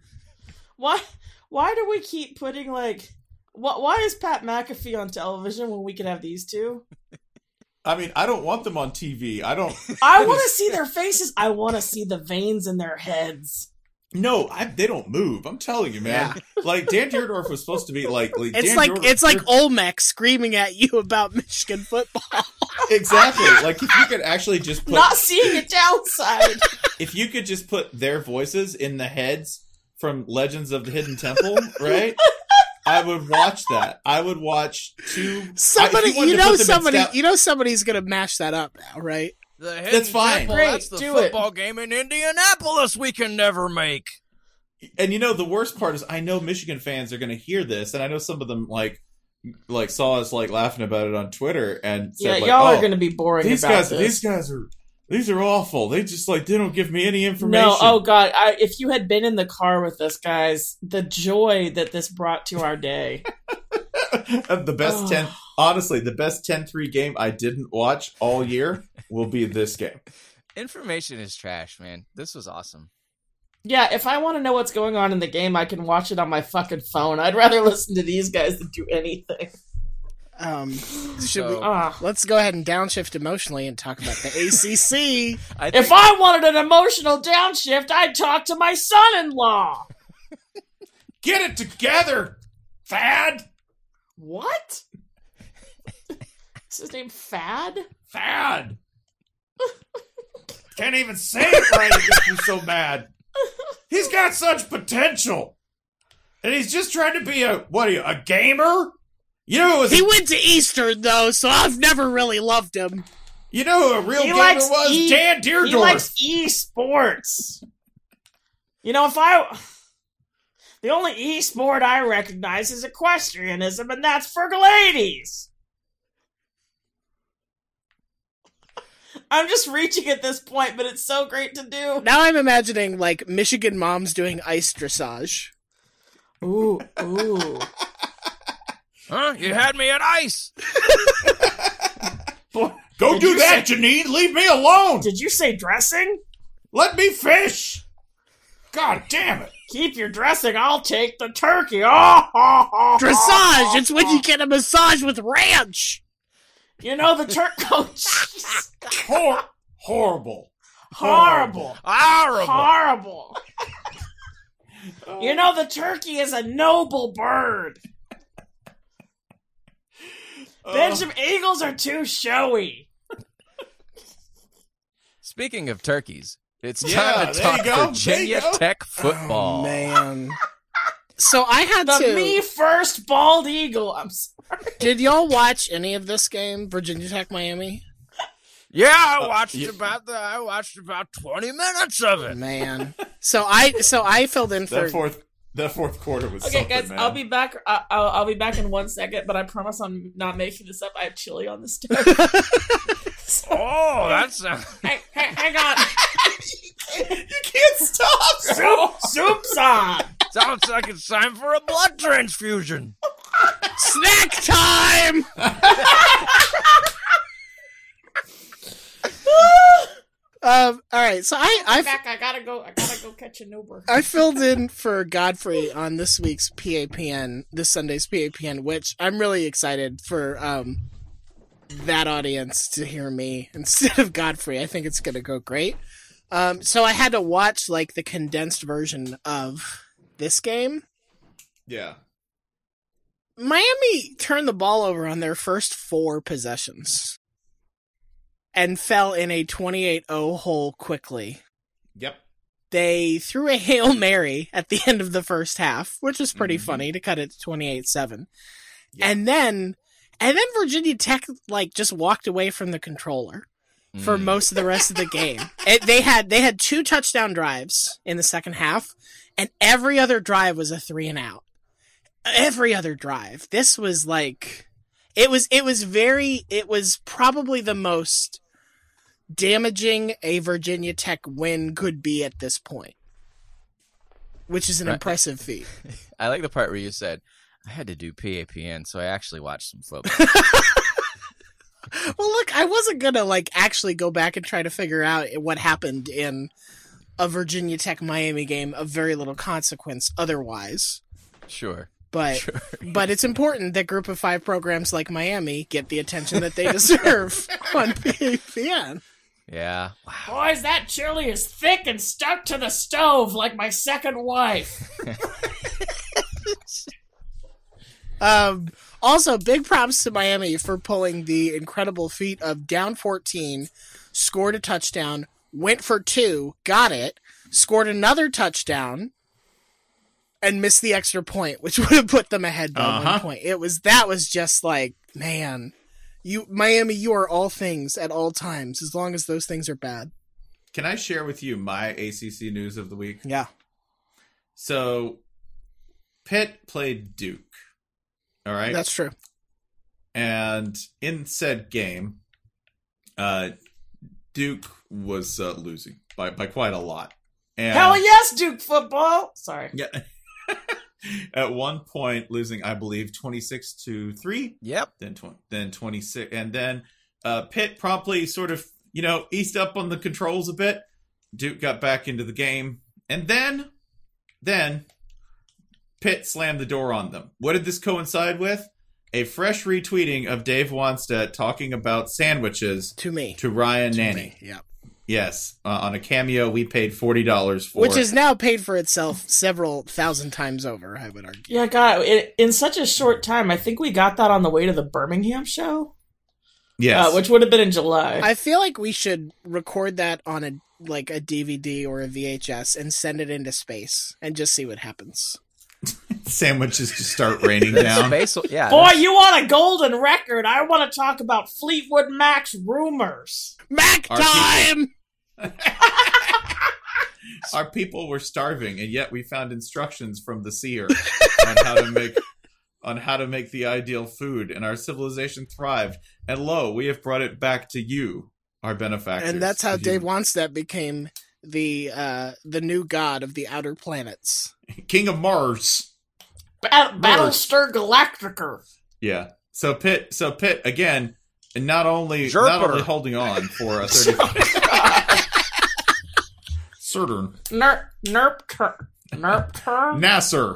Why do we keep putting why is Pat McAfee on television when we could have these two?
I mean, I don't want them on TV. I don't.
I want to see their faces. I want to see the veins in their heads.
No, they don't move. I'm telling you, man. Like Dan Dierdorf was supposed to be
It's like Olmec screaming at you about Michigan football.
Exactly. Like if you could actually just put
Not seeing a downside.
if you could just put their voices in the heads from Legends of the Hidden Temple, right? I would watch that. I would watch
Somebody's gonna mash that up now, right?
That's fine.
Temple,
Great,
that's the
do it.
football game in Indianapolis we can never make.
And the worst part is I know Michigan fans are going to hear this, and I know some of them like saw us laughing about it on Twitter and said,
y'all are going to be boring
these
about
guys,
this.
these are awful. They just they don't give me any information.
No, oh god, if you had been in the car with us, guys, the joy that this brought to our day.
The best 10, honestly, the best 10-3 game I didn't watch all year will be this game.
Information is trash, man. This was awesome.
Yeah, if I want to know what's going on in the game, I can watch it on my fucking phone. I'd rather listen to these guys than do anything.
Let's go ahead and downshift emotionally and talk about the ACC.
If I wanted an emotional downshift, I'd talk to my son-in-law.
Get it together, Thad.
What? Is his name Fad?
Thad. Can't even say it right. It gets me so mad. He's got such potential, and he's just trying to be a gamer. You know,
He went to Eastern though, so I've never really loved him.
You know who a real gamer
likes
was? Dan Dierdorf.
He likes esports. If I The only e-sport I recognize is equestrianism, and that's for ladies. I'm just reaching at this point, but it's so great to do.
Now I'm imagining, like, Michigan moms doing ice dressage.
Ooh, ooh.
Huh? You had me at ice.
Boy,
Go
did
do
you
that,
say-
Janine. Leave me alone.
Did you say dressing?
Let me fish. God damn it.
Keep your dressing, I'll take the turkey. Oh,
Dressage! It's when you get a massage with ranch!
You know the turkey. Oh, jeez.
Horrible.
Horrible.
Horrible.
Horrible. You know the turkey is a noble bird. Benjamin Eagles are too showy.
Speaking of turkeys, it's
Yeah,
time to
there you
talk
go, there
Virginia
you go.
Tech football.
Oh, man. So I had
The
to...
me first bald eagle. I'm sorry.
Did y'all watch any of this game, Virginia Tech Miami?
Yeah, I watched
yeah.
about 20 minutes of it.
Man. So I filled in for...
That fourth quarter was
Okay,
something,
guys,
man.
I'll be back. I'll be back in 1 second, but I promise I'm not making this up. I have chili on the stove.
Oh, that's
Hey, hang on.
You can't stop.
Soup's on.
sounds like it's time for a blood transfusion.
Snack time! All right, so
I'm back. I gotta go catch an Uber.
I filled in for Godfrey on this week's PAPN, this Sunday's PAPN, which I'm really excited for that audience to hear me instead of Godfrey. I think it's going to go great. So I had to watch like the condensed version of this game.
Yeah.
Miami turned the ball over on their first 4 possessions and fell in a 28-0 hole quickly.
Yep.
They threw a Hail Mary at the end of the first half, which was pretty funny to cut it to 28-7.
Yeah.
And then Virginia Tech like just walked away from the controller for most of the rest of the game. They had 2 touchdown drives in the second half, and every other drive was a 3-and-out. Every other drive. This was like it was probably the most damaging a Virginia Tech win could be at this point, which is an impressive feat.
I like the part where you said, I had to do PAPN, so I actually watched some football.
Well, look, I wasn't gonna like actually go back and try to figure out what happened in a Virginia Tech Miami game of very little consequence otherwise.
Sure.
But it's important that Group of 5 programs like Miami get the attention that they deserve on PAPN.
Yeah.
Boys, that chili is thick and stuck to the stove like my second wife.
Also, big props to Miami for pulling the incredible feat of down 14, scored a touchdown, went for 2, got it, scored another touchdown, and missed the extra point, which would have put them ahead by 1 point. That was just like, man, Miami, you are all things at all times, as long as those things are bad.
Can I share with you my ACC news of the week?
Yeah.
So, Pitt played Duke. All right?
That's true.
And in said game, Duke was losing by quite a lot. And
Hell yes, Duke football. Sorry.
Yeah. At one point, losing, I believe, 26-3.
Yep.
Then 26, and then Pitt promptly sort of, eased up on the controls a bit. Duke got back into the game, and then Pitt slammed the door on them. What did this coincide with? A fresh retweeting of Dave Wanstead talking about sandwiches
To me.
to Ryan Nanny.
Yeah.
Yes, on a cameo we paid $40 for.
Which is now paid for itself several thousand times over, I would argue.
Yeah, God, in such a short time, I think we got that on the way to the Birmingham show.
Yes.
Which would have been in July.
I feel like we should record that on a DVD or a VHS and send it into space and just see what happens.
Sandwiches just start raining down.
Yeah.
Boy, you want a golden record. I want to talk about Fleetwood Mac's rumors.
Mac
Our
time!
Our people were starving, and yet we found instructions from the seer on how to make the ideal food, and our civilization thrived. And lo, we have brought it back to you, our benefactors.
And that's how Dave Wanstead became the new god of the outer planets.
King of Mars.
Battlestar Galactica.
Yeah. So Pitt again, and not only holding on for a 30 Certain Nasser.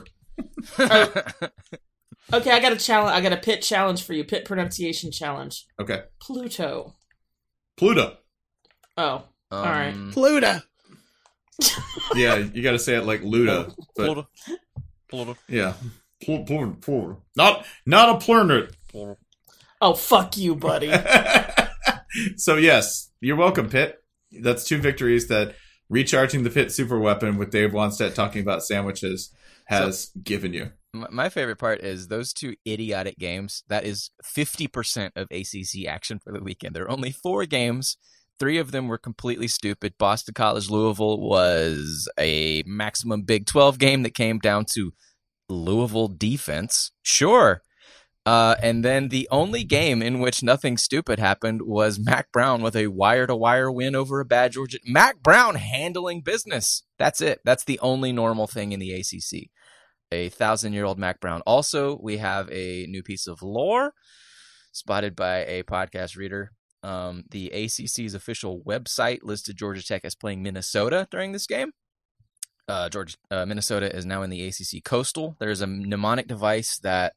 Okay, I got a challenge. I got a Pitt challenge for you. Pitt pronunciation challenge.
Okay.
Pluto.
Pluto.
Oh, all right.
Pluto.
Yeah, you got to say it like Luda. But,
Pluto.
yeah. Pluto. Not a planet.
Oh, fuck you, buddy.
So yes, you're welcome, Pitt. That's 2 victories that recharging the Pitt super weapon with Dave Wanstead talking about sandwiches has given you.
My favorite part is those 2 idiotic games. That is 50% of ACC action for the weekend. There are only 4 games. 3 of them were completely stupid. Boston College Louisville was a maximum Big 12 game that came down to Louisville defense. Sure. And then the only game in which nothing stupid happened was Mac Brown with a wire-to-wire win over a bad Georgia. Mac Brown handling business. That's it. That's the only normal thing in the ACC. A 1,000-year-old Mac Brown. Also, we have a new piece of lore spotted by a podcast reader. The ACC's official website listed Georgia Tech as playing Minnesota during this game. Minnesota is now in the ACC Coastal. There's a mnemonic device that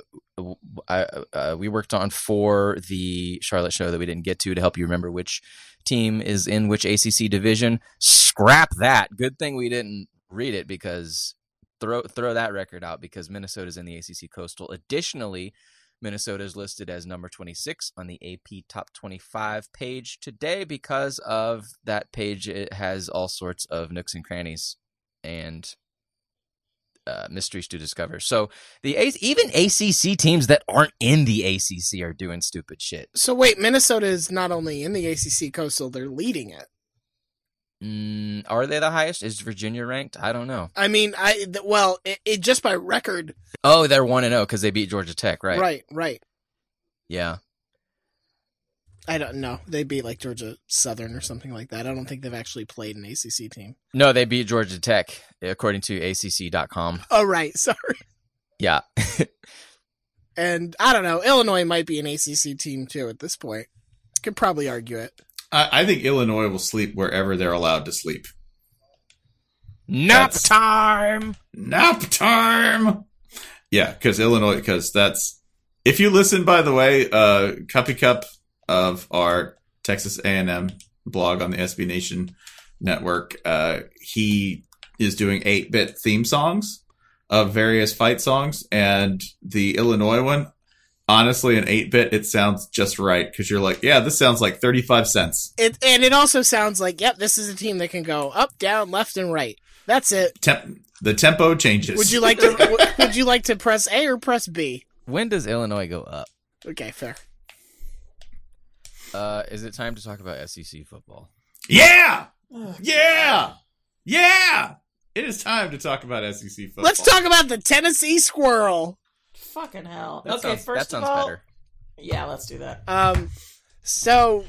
we worked on for the Charlotte show that we didn't get to help you remember which team is in which ACC division. Scrap that. Good thing we didn't read it, because throw that record out, because Minnesota's in the ACC Coastal. Additionally, Minnesota is listed as number 26 on the AP Top 25 page today. Because of that page, it has all sorts of nooks and crannies and mysteries to discover. So even ACC teams that aren't in the ACC are doing stupid shit.
So wait, Minnesota is not only in the ACC Coastal, they're leading it.
Are they the highest? Is Virginia ranked? I don't know.
I mean, it just by record.
Oh, they're 1-0 because they beat Georgia Tech, right?
Right.
Yeah.
I don't know. They beat like Georgia Southern or something like that. I don't think they've actually played an ACC team.
No, they beat Georgia Tech, according to ACC.com.
Oh, right. Sorry.
Yeah.
And I don't know. Illinois might be an ACC team too at this point. Could probably argue it.
I think Illinois will sleep wherever they're allowed to sleep.
Nap time!
Yeah, because that's... If you listen, by the way, Cuppy Cup of our Texas A&M blog on the SB Nation network, he is doing 8-bit theme songs of various fight songs, and the Illinois one, honestly, in 8-bit, it sounds just right, because you're like, yeah, this sounds like 35 cents.
It also sounds like, yep, this is a team that can go up, down, left, and right. That's it.
The tempo changes.
Would you like to press A or press B?
When does Illinois go up?
Okay, fair.
Is it time to talk about SEC football?
Yeah! It is time to talk about SEC football.
Let's talk about the Tennessee Squirrel.
Fucking hell.
That
Okay, first of all...
sounds better.
Yeah, let's do that.
So...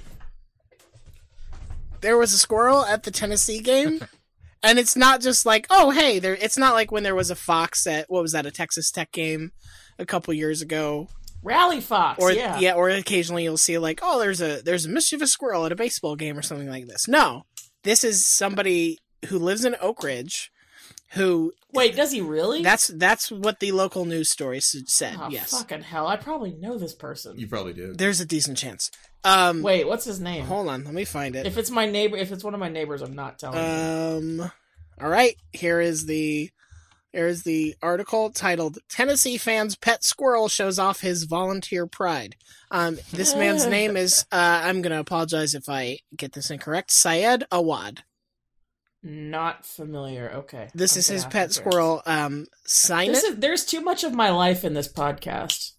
There was a squirrel at the Tennessee game, and it's not just like, oh, hey, it's not like when there was a fox at, a Texas Tech game a couple years ago.
Rally Fox,
yeah. Or occasionally you'll see like, oh, there's a mischievous squirrel at a baseball game or something like this. No, this is somebody who lives in Oak Ridge who...
Wait, does he really?
That's what the local news story said,
oh,
yes.
Fucking hell, I probably know this person.
You probably do.
There's a decent chance.
Wait, what's his name?
Hold on, let me find it.
If it's my neighbor, if it's one of my neighbors, I'm not telling you.
All right, here's the article titled "Tennessee Fan's Pet Squirrel Shows Off His Volunteer Pride." This man's name is, I'm going to apologize if I get this incorrect, Syed Awad.
Not familiar. Okay.
This is his pet squirrel, Sinan.
There's too much of my life in this podcast.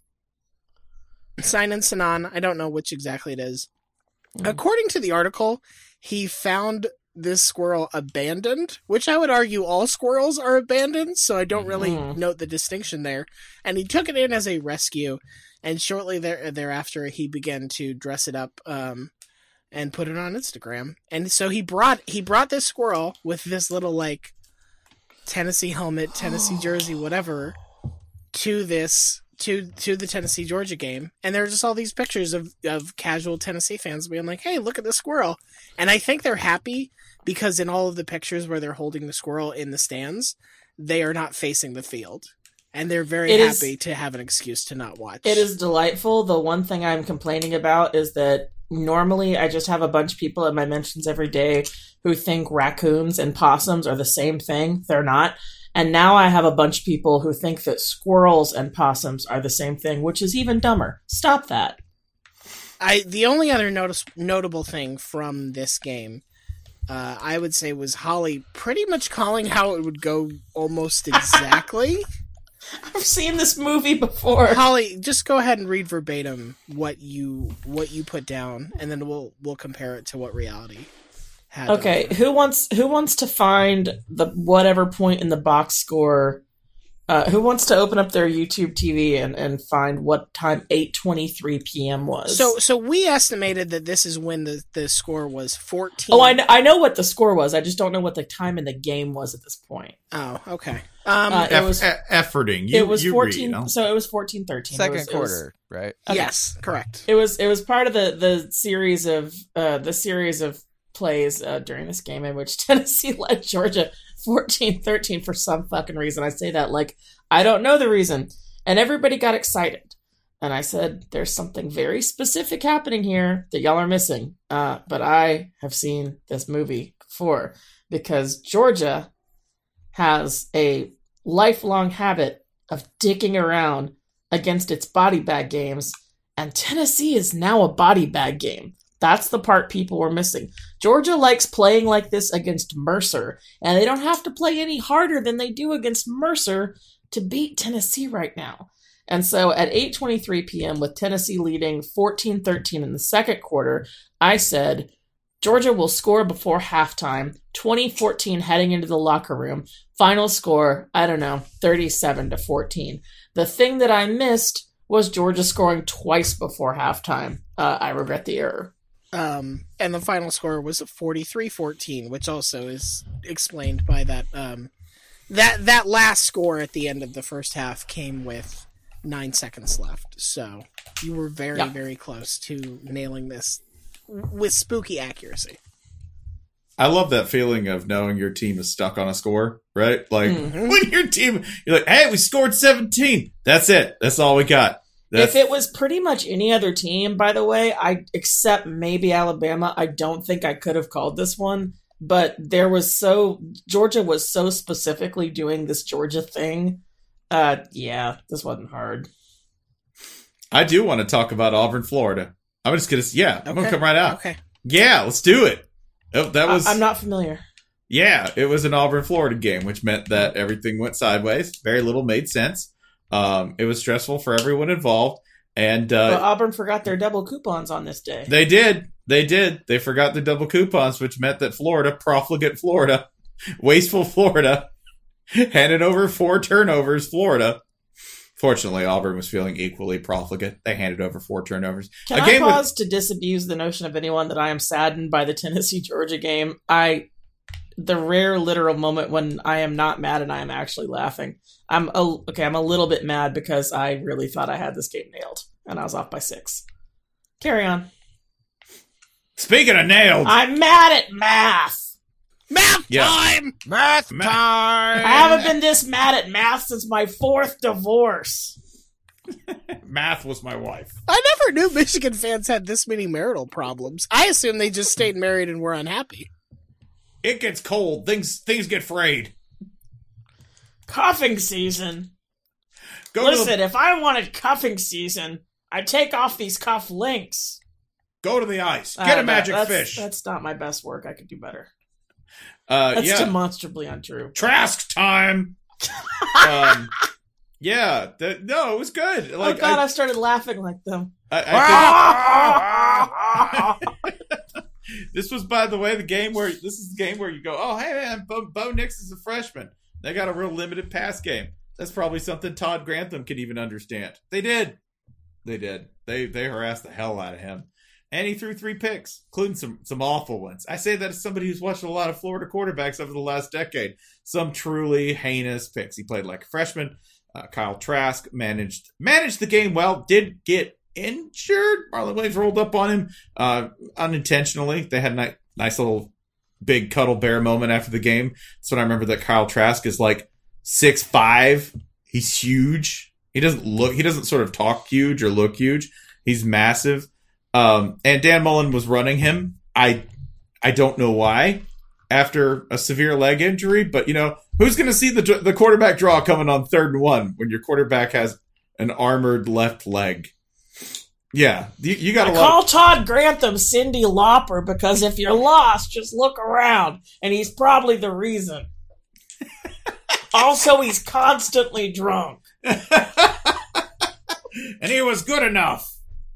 Sinan. I don't know which exactly it is. According to the article, he found this squirrel abandoned, which I would argue all squirrels are abandoned, so I don't really note the distinction there. And he took it in as a rescue, and shortly thereafter he began to dress it up and put it on Instagram. And so he brought this squirrel with this little like Tennessee helmet, Tennessee jersey, whatever, to the Tennessee Georgia game, and there are just all these pictures of casual Tennessee fans being like, "Hey, look at the squirrel!" And I think they're happy because in all of the pictures where they're holding the squirrel in the stands, they are not facing the field, and they're very happy to have an excuse to not watch.
It is delightful. The one thing I'm complaining about is that normally I just have a bunch of people in my mentions every day who think raccoons and possums are the same thing. They're not. And now I have a bunch of people who think that squirrels and possums are the same thing, which is even dumber. Stop that.
The only other notable thing from this game, I would say, was Holly pretty much calling how it would go almost exactly.
I've seen this movie before.
Holly, just go ahead and read verbatim what you put down, and then we'll compare it to what reality had.
Okay, who wants to find the whatever point in the box score? Who wants to open up their YouTube TV and find what time 8:23 p.m. was?
So we estimated that this is when the score was 14.
Oh, I know what the score was. I just don't know what the time in the game was at this point.
Oh, okay.
It was efforting.
It was 14.
Read, you know?
So it was 14-13.
Second quarter, right?
Okay. Yes, correct.
It was part of the series of plays during this game in which Tennessee led Georgia 14-13 for some fucking reason. I say that like I don't know the reason. And everybody got excited. And I said, there's something very specific happening here that y'all are missing. But I have seen this movie before because Georgia has a lifelong habit of dicking around against its body bag games. And Tennessee is now a body bag game. That's the part people were missing. Georgia likes playing like this against Mercer, and they don't have to play any harder than they do against Mercer to beat Tennessee right now. And so at 8:23 p.m. with Tennessee leading 14-13 in the second quarter, I said, Georgia will score before halftime, 2014 heading into the locker room. Final score, I don't know, 37-14. The thing that I missed was Georgia scoring twice before halftime. I regret the error.
And the final score was 43-14, which also is explained by that that last score at the end of the first half came with 9 seconds left. So you were very, very close to nailing this with spooky accuracy.
I love that feeling of knowing your team is stuck on a score, right? Like when your team, you're like, hey, we scored 17. That's it. That's all we got.
If it was pretty much any other team, by the way, except maybe Alabama, I don't think I could have called this one. But Georgia was so specifically doing this Georgia thing. This wasn't hard.
I do want to talk about Auburn, Florida. I'm just going to, I'm going to come right out.
Okay.
Yeah, let's do it.
I'm not familiar.
Yeah, it was an Auburn, Florida game, which meant that everything went sideways. Very little made sense. It was stressful for everyone involved. And
but Auburn forgot their double coupons on this day.
They did. They forgot the double coupons, which meant that Florida, profligate Florida, wasteful Florida, handed over 4 turnovers, Florida. Fortunately, Auburn was feeling equally profligate. They handed over 4 turnovers.
Can I pause to disabuse the notion of anyone that I am saddened by the Tennessee-Georgia game? The rare literal moment when I am not mad and I am actually laughing. I'm a little bit mad because I really thought I had this game nailed, and I was off by 6. Carry on.
Speaking of nailed,
I'm mad at math.
Math time!
Math time!
I haven't been this mad at math since my 4th divorce.
Math was my wife.
I never knew Michigan fans had this many marital problems. I assumed they just stayed married and were unhappy.
It gets cold. Things get frayed.
Cuffing season. Listen, if I wanted cuffing season, I'd take off these cuff links.
Go to the ice. Get a magic fish.
That's not my best work. I could do better.
That's
demonstrably untrue.
Trask time. No, it was good.
Like, oh God, I started laughing like them.
This was, by the way, the game where you go, oh, hey man, Bo Nix is a freshman. They got a real limited pass game. That's probably something Todd Grantham could even understand. They did. They harassed the hell out of him. And he threw 3 picks, including some awful ones. I say that as somebody who's watched a lot of Florida quarterbacks over the last decade. Some truly heinous picks. He played like a freshman. Kyle Trask managed the game well. Did get injured. Marlon Williams rolled up on him unintentionally. They had a nice little big cuddle bear moment after the game. That's when I remember that Kyle Trask is like 6'5". He's huge. He doesn't sort of talk huge or look huge. He's massive. And Dan Mullen was running him. I don't know why after a severe leg injury, but who's going to see the quarterback draw coming on 3rd and 1 when your quarterback has an armored left leg? Yeah, you got to
call Todd Grantham Cyndi Lauper, because if you're lost, just look around, and he's probably the reason. Also, he's constantly drunk.
And he was good enough.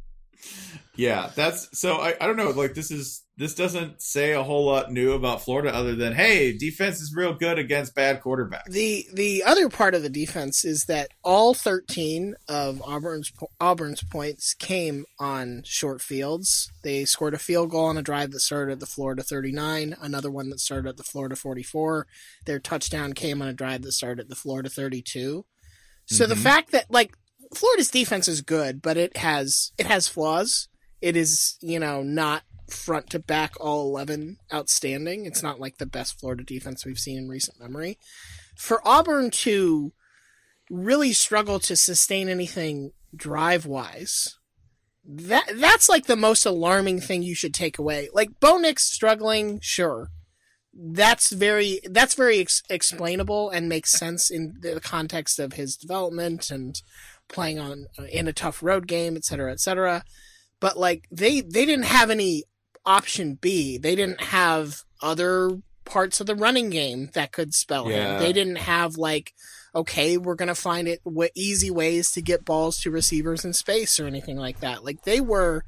Yeah, that's so. I don't know. Like this doesn't say a whole lot new about Florida, other than hey, defense is real good against bad quarterbacks.
The other part of the defense is that all 13 of Auburn's points came on short fields. They scored a field goal on a drive that started at the Florida 39, another one that started at the Florida 44. Their touchdown came on a drive that started at the Florida 32. So the fact that Florida's defense is good, but it has flaws. It is, not front to back all 11 outstanding. It's not like the best Florida defense we've seen in recent memory. For Auburn to really struggle to sustain anything drive-wise, that's like the most alarming thing you should take away. Like, Bo Nix struggling, sure. That's very explainable and makes sense in the context of his development and playing in a tough road game, et cetera, et cetera. But they didn't have any option B. They didn't have other parts of the running game that could spell him. They didn't have okay, we're going to find easy ways to get balls to receivers in space or anything like that. They were,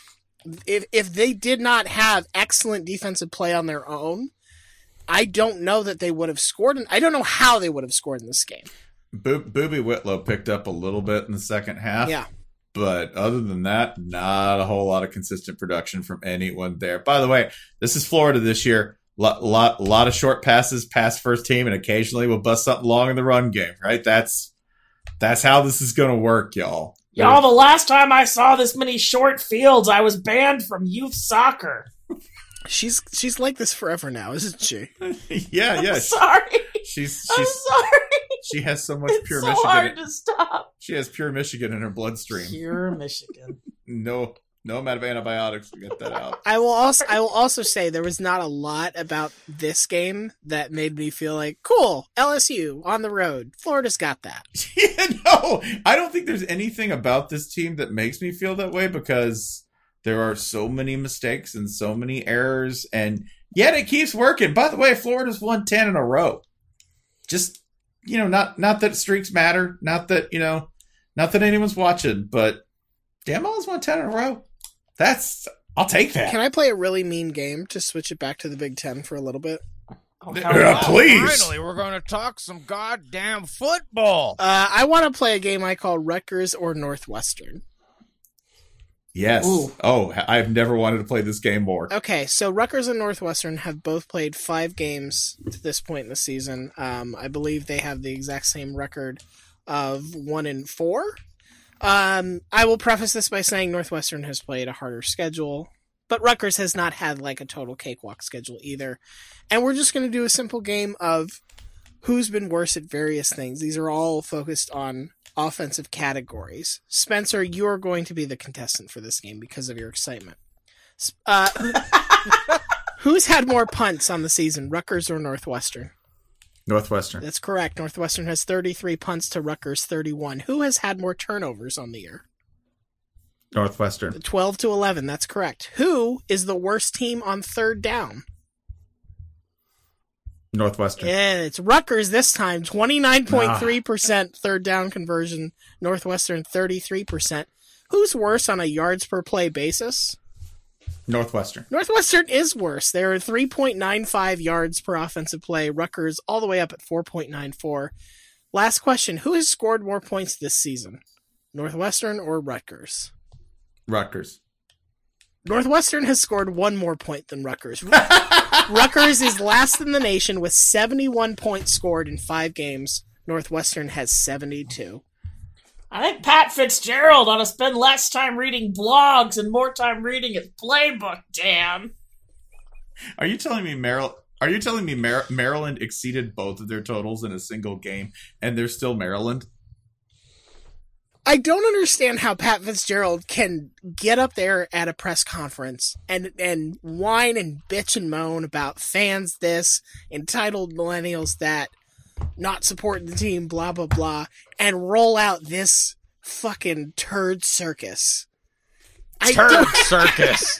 if they did not have excellent defensive play on their own, I don't know that they would have scored. I don't know how they would have scored in this game.
Boobie Whitlow picked up a little bit in the second half.
Yeah.
But other than that, not a whole lot of consistent production from anyone there. By the way, this is Florida this year. Lot of short passes past first team, and occasionally we'll bust something long in the run game, right? That's how this is going to work, y'all.
Y'all, the last time I saw this many short fields, I was banned from youth soccer.
She's like this forever now, isn't she?
Yeah.
I'm sorry.
She's
I'm sorry.
She has so much
It's
pure
so
Michigan.
hard to stop.
She has pure Michigan in her bloodstream.
Pure Michigan.
No amount of antibiotics to get that out.
I will also say there was not a lot about this game that made me feel like, cool, LSU on the road. Florida's got that.
Yeah, no, I don't think there's anything about this team that makes me feel that way, because there are so many mistakes and so many errors, and yet it keeps working. By the way, Florida's won 10 in a row. Just, not that streaks matter, not that anyone's watching, but Dan Mullen's won 10 in a row. I'll take that.
Can I play a really mean game to switch it back to the Big Ten for a little bit?
Please.
Finally, we're going to talk some goddamn football.
I want to play a game I call Rutgers or Northwestern.
Yes.
Ooh.
Oh, I've never wanted to play this game more.
Okay, so Rutgers and Northwestern have both played 5 games to this point in the season. I believe they have the exact same record of 1-4. I will preface this by saying Northwestern has played a harder schedule, but Rutgers has not had a total cakewalk schedule either. And we're just going to do a simple game of who's been worse at various things. These are all focused on offensive categories. Spencer, you are going to be the contestant for this game because of your excitement. Who's had more punts on the season, Rutgers or Northwestern?
Northwestern.
That's correct. Northwestern has 33 punts to Rutgers 31. Who has had more turnovers on the year?
Northwestern.
12-11. That's correct. Who is the worst team on third down?
Northwestern.
Yeah, it's Rutgers this time. 29.3% third down conversion. Northwestern 33%. Who's worse on a yards per play basis?
Northwestern.
Northwestern is worse. They're 3.95 yards per offensive play. Rutgers all the way up at 4.94. Last question. Who has scored more points this season? Northwestern or Rutgers?
Rutgers.
Northwestern has scored one more point than Rutgers. Rutgers is last in the nation with 71 points scored in 5 games. Northwestern has 72.
I think Pat Fitzgerald ought to spend less time reading blogs and more time reading his playbook, Dan.
Are you telling me Maryland exceeded both of their totals in a single game, and they're still Maryland?
I don't understand how Pat Fitzgerald can get up there at a press conference and whine and bitch and moan about fans this, entitled millennials that, not supporting the team, blah, blah, blah, and roll out this fucking turd circus.
Circus.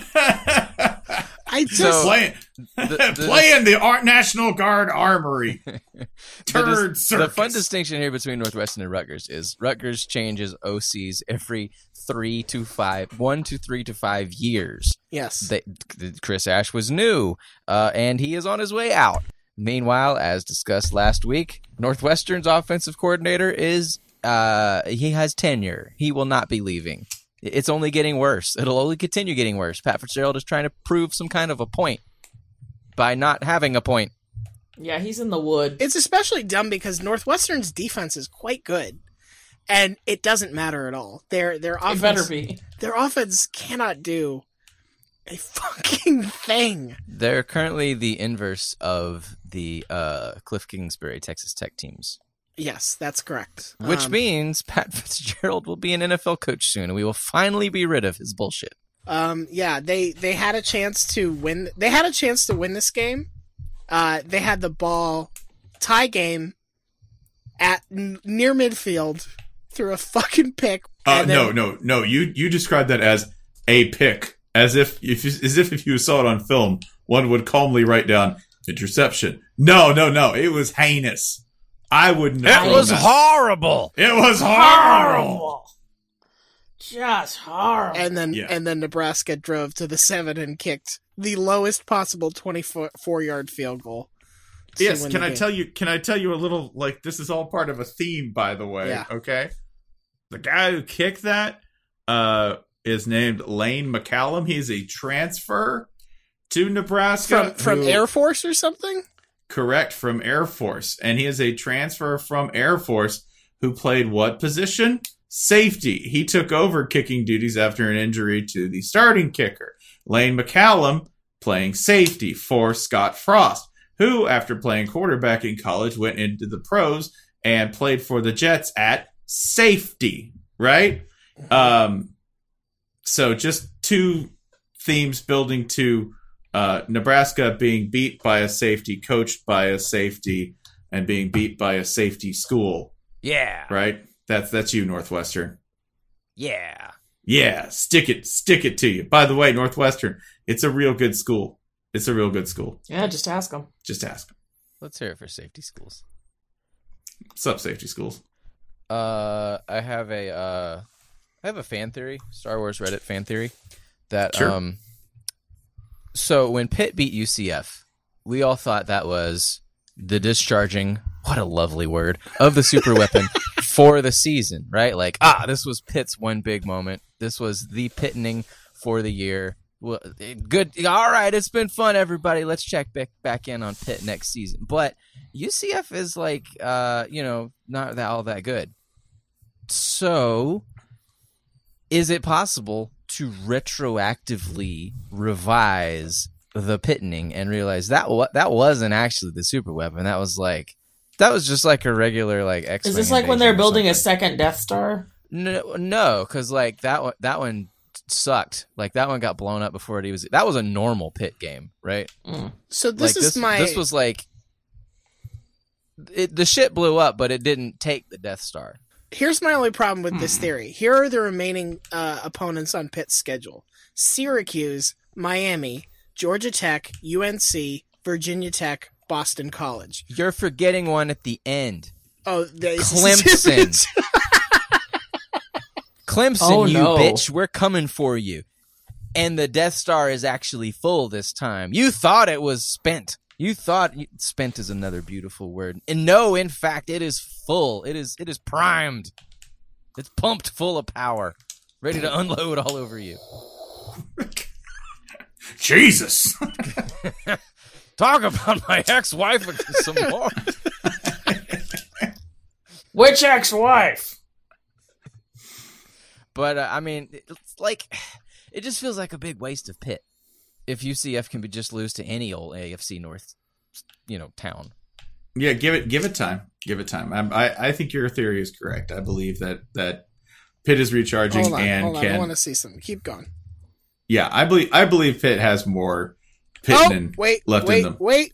I just...
Playing the National Guard Armory. Turd circus.
The fun distinction here between Northwestern and Rutgers is Rutgers changes OCs every 1 to 3 to 5 years.
Yes.
Chris Ash was new, and he is on his way out. Meanwhile, as discussed last week, Northwestern's offensive coordinator he has tenure. He will not be leaving. It's only getting worse. It'll only continue getting worse. Pat Fitzgerald is trying to prove some kind of a point by not having a point.
Yeah, he's in the wood.
It's especially dumb because Northwestern's defense is quite good, and it doesn't matter at all. Their offense,
It better be.
Their offense cannot do a fucking thing.
They're currently the inverse of the Cliff Kingsbury Texas Tech teams.
Yes, that's correct.
Which means Pat Fitzgerald will be an NFL coach soon, and we will finally be rid of his bullshit.
Yeah, they had a chance to win. They had a chance to win this game. They had the ball, tie game, at near midfield, threw a fucking pick.
No. You described that as a pick, as if if you saw it on film, one would calmly write down interception. No. It was heinous. I wouldn't.
It was horrible.
It was horrible.
Just horrible.
And then Nebraska drove to the 7 and kicked the lowest possible 24-yard field goal.
Yes, can I tell you a little, like, this is all part of a theme, by the way.
Yeah.
Okay. The guy who kicked that is named Lane McCallum. He's a transfer to Nebraska
from Air Force or something?
Correct, from Air Force. And he is a transfer from Air Force who played what position? Safety. He took over kicking duties after an injury to the starting kicker, Lane McCallum, playing safety for Scott Frost, who, after playing quarterback in college, went into the pros and played for the Jets at safety, right? So just two themes building to Nebraska being beat by a safety, coached by a safety, and being beat by a safety school.
Yeah.
Right? That's you, Northwestern.
Yeah.
Yeah, stick it to you. By the way, Northwestern, it's a real good school. It's a real good school.
Yeah, just ask him.
Just ask them.
Let's hear it for safety schools.
What's up, safety schools?
I have a fan theory, Star Wars Reddit fan theory, that
Sure.
So when Pitt beat UCF, we all thought that was the discharging, what a lovely word, of the super weapon for the season, right? Like, this was Pitt's one big moment. This was the Pittening for the year. Well, good. All right, it's been fun, everybody. Let's check back in on Pitt next season. But UCF is like, not all that good. So, is it possible to retroactively revise the Pittening and realize that wasn't actually the super weapon? That was just like a regular X-Wing.
Is this like when they're building a second Death Star?
No, because like that one sucked. Like that one got blown up before it was. That was a normal Pitt game, right?
Mm.
So this
was like the shit blew up, but it didn't take the Death Star.
Here's my only problem with this theory. Here are the remaining opponents on Pitt's schedule: Syracuse, Miami, Georgia Tech, UNC, Virginia Tech, Boston College.
You're forgetting one at the end.
Oh,
Clemson. Clemson,
Oh,
you
no.
bitch. We're coming for you. and the Death Star is actually full this time. You thought it was spent. You thought spent is another beautiful word. And no, in fact, it is full. It is primed. It's pumped full of power, ready to unload all over you.
Jesus.
Talk about my ex-wife some more.
Which ex-wife?
But I mean, it's like it just feels like a big waste of Pitt if UCF can be just lose to any old AFC North, town.
Yeah, give it time. Give it time. I think your theory is correct. I believe that Pitt is recharging
Hold on.
can.
I want to see something. Keep going.
Yeah, I believe Pitt has more Pittman left in them.
Wait.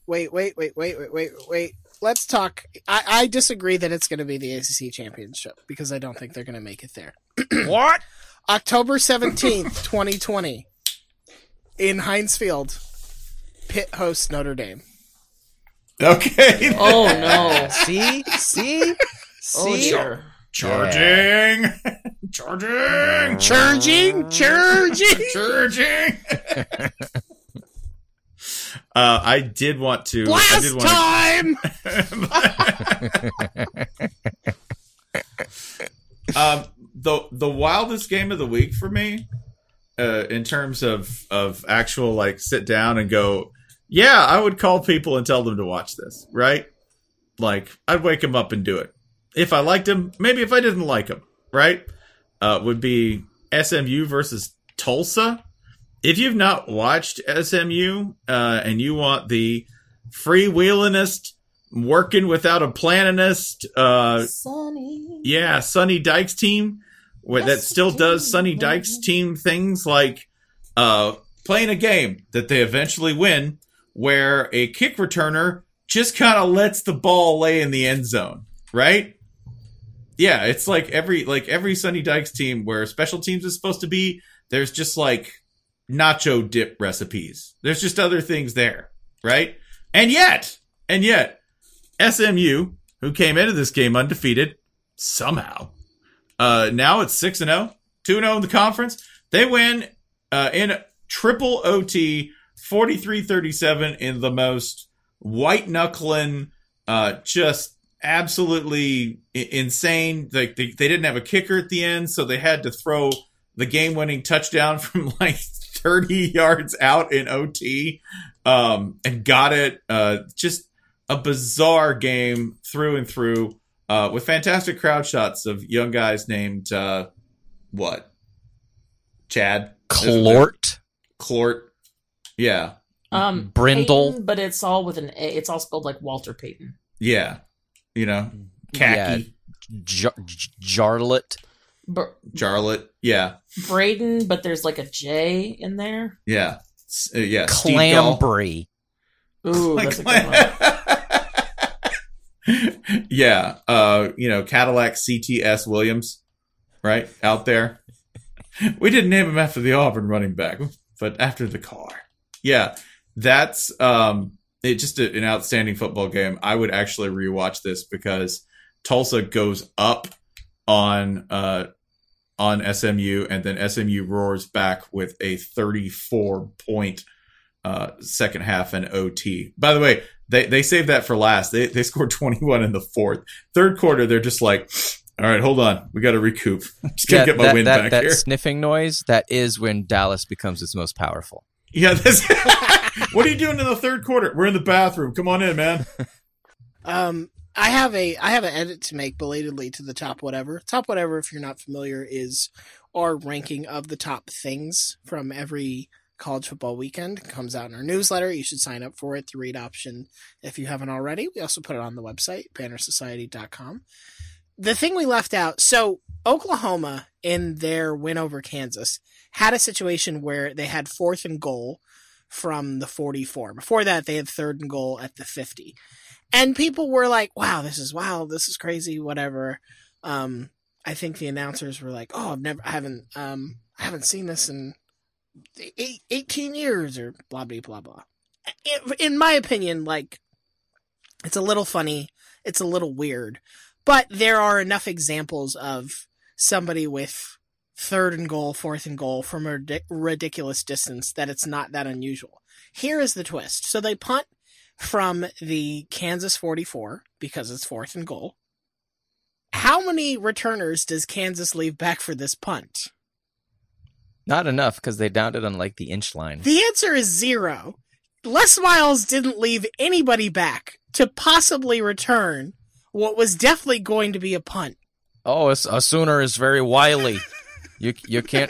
Let's talk. I disagree that it's going to be the ACC championship because I don't think they're going to make it there.
What?
October 17th, 2020, in Heinz Field, Pitt hosts Notre Dame.
Okay.
Oh no!
See?
Oh dear.
Charging.
Yeah.
Charging. I did want to.
Blast time!
The wildest game of the week for me, in terms of actual like sit down and go, yeah, I would call people and tell them to watch this, right? Like I'd wake them up and do it. If I liked him, maybe if I didn't like him, right? Would be SMU versus Tulsa. If you've not watched SMU and you want the freewheelingest, working without a planninist, Sonny Dykes team that still does Sonny Dykes team things like playing a game that they eventually win, where a kick returner just kind of lets the ball lay in the end zone, right? Yeah, it's like every Sonny Dykes team where special teams is supposed to be. There's just like nacho dip recipes. There's just other things there, right? And yet, SMU, who came into this game undefeated, somehow, now it's 6-0, 2-0 in the conference. They win in triple OT, 43-37 in the most white-knuckling, just absolutely insane. They didn't have a kicker at the end, so they had to throw the game-winning touchdown from like 30 yards out in OT, and got it. Just a bizarre game through and through, with fantastic crowd shots of young guys named Chad
Clort,
yeah,
Brindle,
Peyton, but it's all with an A. It's all spelled like Walter Payton.
yeah, khaki,
Jarlet.
Jarlet, yeah,
Braden, but there's like a J in there.
yeah, yeah,
Clambry.
Ooh, that's a good one.
Yeah, Cadillac CTS Williams, right out there. We didn't name him after the Auburn running back, but after the car. Yeah, that's just an outstanding football game. I would actually rewatch this because Tulsa goes up on SMU, and then SMU roars back with a 34-point second half and OT. By the way, they saved that for last. They scored 21 in the fourth. Third quarter, they're just like, all right, hold on, we got to recoup. Just gonna get my wind back
that
here.
That sniffing noise, that is when Dallas becomes its most powerful.
Yeah, what are you doing in the third quarter? We're in the bathroom. Come on in, man.
I have an edit to make belatedly to the top whatever. Top whatever, if you're not familiar, is our ranking of the top things from every college football weekend. It comes out in our newsletter. You should sign up for it, the read option, if you haven't already. We also put it on the website, bannersociety.com. The thing we left out, so Oklahoma, in their win over Kansas, had a situation where they had 4th and goal from the 44. Before that, they had 3rd and goal at the 50. And people were like, wow, this is wild, this is crazy, whatever. I think the announcers were like, oh, I haven't seen this in 18 years, or blah, blah, blah, blah. In my opinion, like, it's a little funny, it's a little weird, but there are enough examples of somebody with third and goal, fourth and goal from a ridiculous distance that it's not that unusual. Here is the twist. So they punt from the Kansas 44 because it's fourth and goal. How many returners does Kansas leave back for this punt?
Not enough because they downed it on like the inch line.
The answer is 0. Les Miles didn't leave anybody back to possibly return what was definitely going to be a punt.
Oh, a Sooner is very wily. You can't.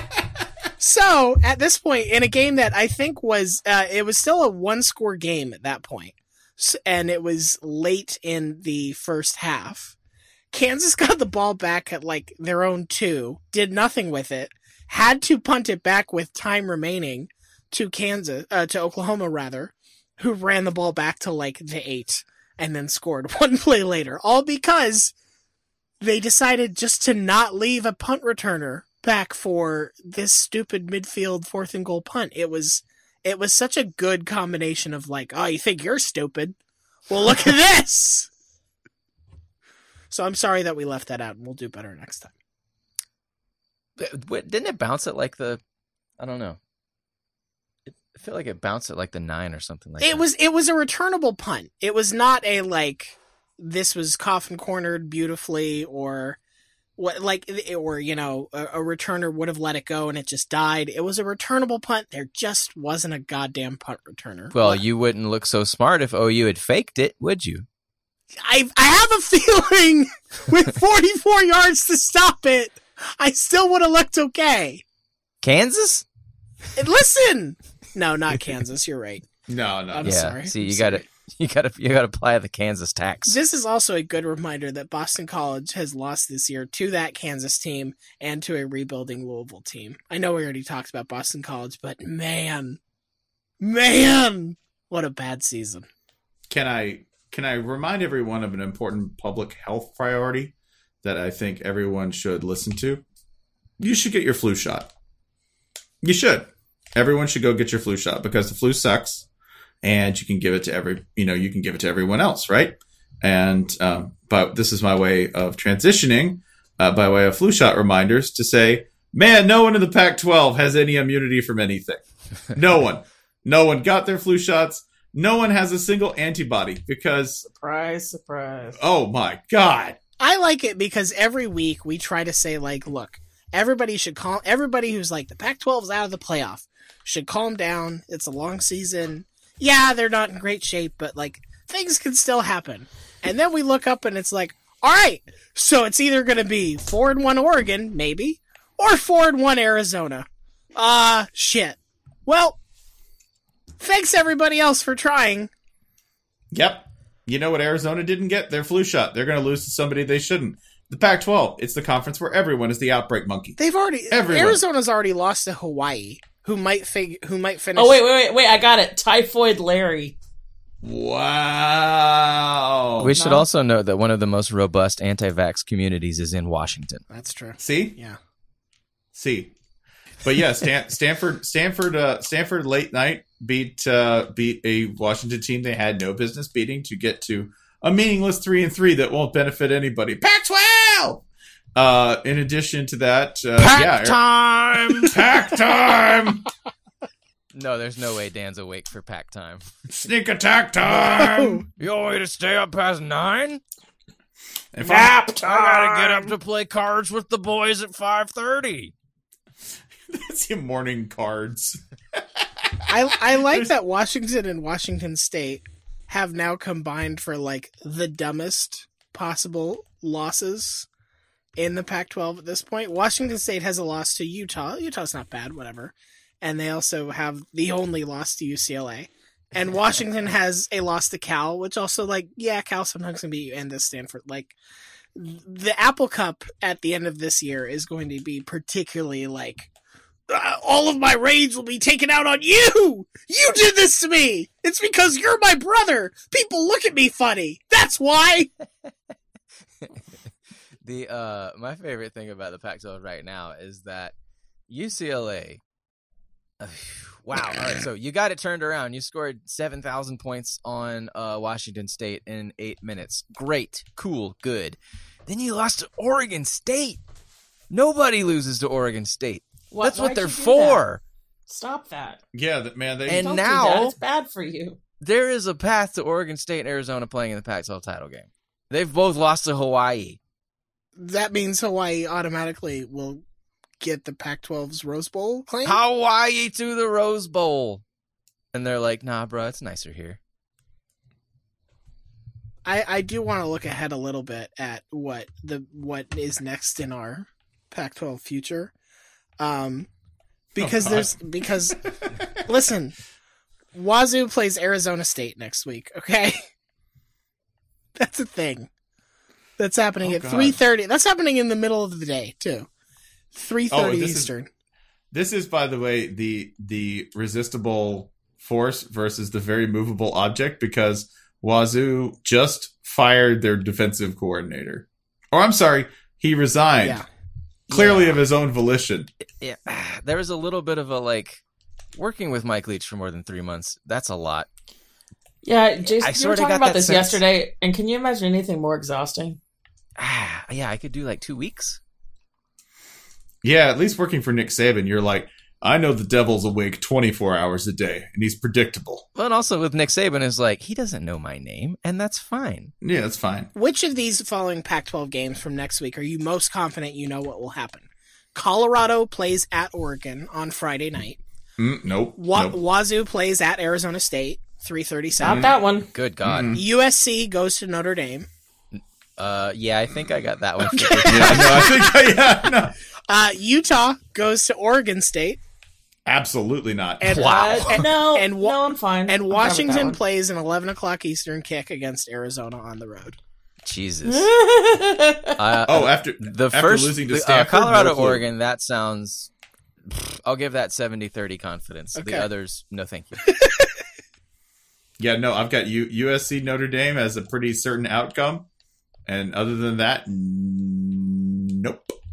So at this point in a game that I think was it was still a 1-score game at that point, and it was late in the first half. Kansas got the ball back at like their own 2, did nothing with it, had to punt it back with time remaining to Oklahoma rather, who ran the ball back to like the 8 and then scored one play later, all because they decided just to not leave a punt returner back for this stupid midfield fourth and goal punt. It was such a good combination of like, oh, you think you're stupid? Well, look at this. So I'm sorry that we left that out, and we'll do better next time.
Didn't it bounce at like the? I don't know. I feel like it bounced at like the 9 or something like that.
It was a returnable punt. It was not a like this was coffin cornered beautifully or what like or you know a returner would have let it go and it just died. It was a returnable punt. There just wasn't a goddamn punt returner.
Well, you wouldn't look so smart if OU had faked it, would you?
I have a feeling with 44 yards to stop it, I still would have looked okay.
Kansas?
And listen, no, not Kansas. You're right.
No.
I'm sorry.
See, you
sorry.
gotta apply the Kansas tax.
This is also a good reminder that Boston College has lost this year to that Kansas team and to a rebuilding Louisville team. I know we already talked about Boston College, but man, what a bad season.
Can I remind everyone of an important public health priority that I think everyone should listen to? You should get your flu shot. You should. Everyone should go get your flu shot because the flu sucks, and you can give it to everyone else, right? And but this is my way of transitioning by way of flu shot reminders to say, man, no one in the Pac-12 has any immunity from anything. No one got their flu shots. No one has a single antibody because
Surprise.
oh my God.
I like it because every week we try to say, like, look, everybody who's like, the Pac-12's out of the playoff should calm down. It's a long season. Yeah, they're not in great shape, but, like, things can still happen. And then we look up and it's like, all right, so it's either going to be 4-1 Oregon, maybe, or 4-1 Arizona. Shit. Well, thanks everybody else for trying.
Yep. You know what Arizona didn't get? Their flu shot. They're going to lose to somebody they shouldn't. The Pac-12, it's the conference where everyone is the outbreak monkey.
Arizona's already lost to Hawaii, who might finish.
Oh, wait, I got it. Typhoid Larry.
Wow.
We should also note that one of the most robust anti-vax communities is in Washington.
That's true.
See?
Yeah.
See. But yeah, Stanford late night beat a Washington team they had no business beating to get to a meaningless 3-3 that won't benefit anybody. Pac-12. In addition to that, Pac time.
No, there's no way Dan's awake for pack time.
Sneak attack time.
You want me to stay up past 9?
Nap
time. I gotta get up to play cards with the boys at 5:30.
That's your morning cards.
I like that Washington and Washington State have now combined for like the dumbest possible losses in the Pac-12 at this point. Washington State has a loss to Utah. Utah's not bad, whatever. And they also have the only loss to UCLA. And Washington has a loss to Cal, which also, like, yeah, Cal sometimes can beat you, and this Stanford. Like, the Apple Cup at the end of this year is going to be particularly, like, all of my rage will be taken out on you! You did this to me! It's because you're my brother! People look at me funny! That's why!
My favorite thing about the Pac-12 right now is that UCLA... Wow. All right, so you got it turned around. You scored 7,000 points on Washington State in 8 minutes. Great. Cool. Good. Then you lost to Oregon State. Nobody loses to Oregon State. That's what
Why'd
they're
you do
for.
that? Stop that.
Yeah, man. They
And
Don't
now-
do that. It's bad for you.
There is a path to Oregon State and Arizona playing in the Pac-12 title game. They've both lost to Hawaii.
That means Hawaii automatically will get the Pac-12's Rose Bowl claim?
Hawaii to the Rose Bowl. And they're like, nah, bro, it's nicer here.
I do want to look ahead a little bit at what is next in our Pac-12 future, because listen, Wazoo plays Arizona State next week. Okay, that's a thing. That's happening at 3:30. That's happening in the middle of the day too. 3:30 Eastern.
This is, by the way, the resistible force versus the very movable object, because Wazoo just fired their defensive coordinator. Or I'm sorry, he resigned.
Yeah.
Clearly of his own volition.
Yeah, there was a little bit of a, like, working with Mike Leach for more than 3 months. That's a lot.
Yeah, Jason, you were
sorta
talking
got
about
that
this
sense.
yesterday, and can you imagine anything more exhausting?
Yeah, I could do like 2 weeks.
Yeah, at least working for Nick Saban, you're like, I know the devil's awake 24 hours a day, and he's predictable.
But also with Nick Saban is like, he doesn't know my name, and that's fine.
Yeah, that's fine.
Which of these following Pac-12 games from next week are you most confident you know what will happen? Colorado plays at Oregon on Friday night.
Nope.
Wazoo plays at Arizona State, 3:37.
Not that one.
Good God.
USC goes to Notre Dame.
Yeah, I think I got that one.
Yeah, no, I think, no.
Utah goes to Oregon State.
Absolutely not.
And,
Wow.
No,
and
I'm fine.
And
I'm fine with that
Washington
one.
plays an 11 o'clock Eastern kick against Arizona on the road.
Jesus.
After
First
losing to Stanford,
Colorado,
no clue.
Oregon, that sounds... I'll give that 70-30 confidence.
Okay.
The others, no thank you.
Yeah, no, I've got USC Notre Dame as a pretty certain outcome. And other than that, nope.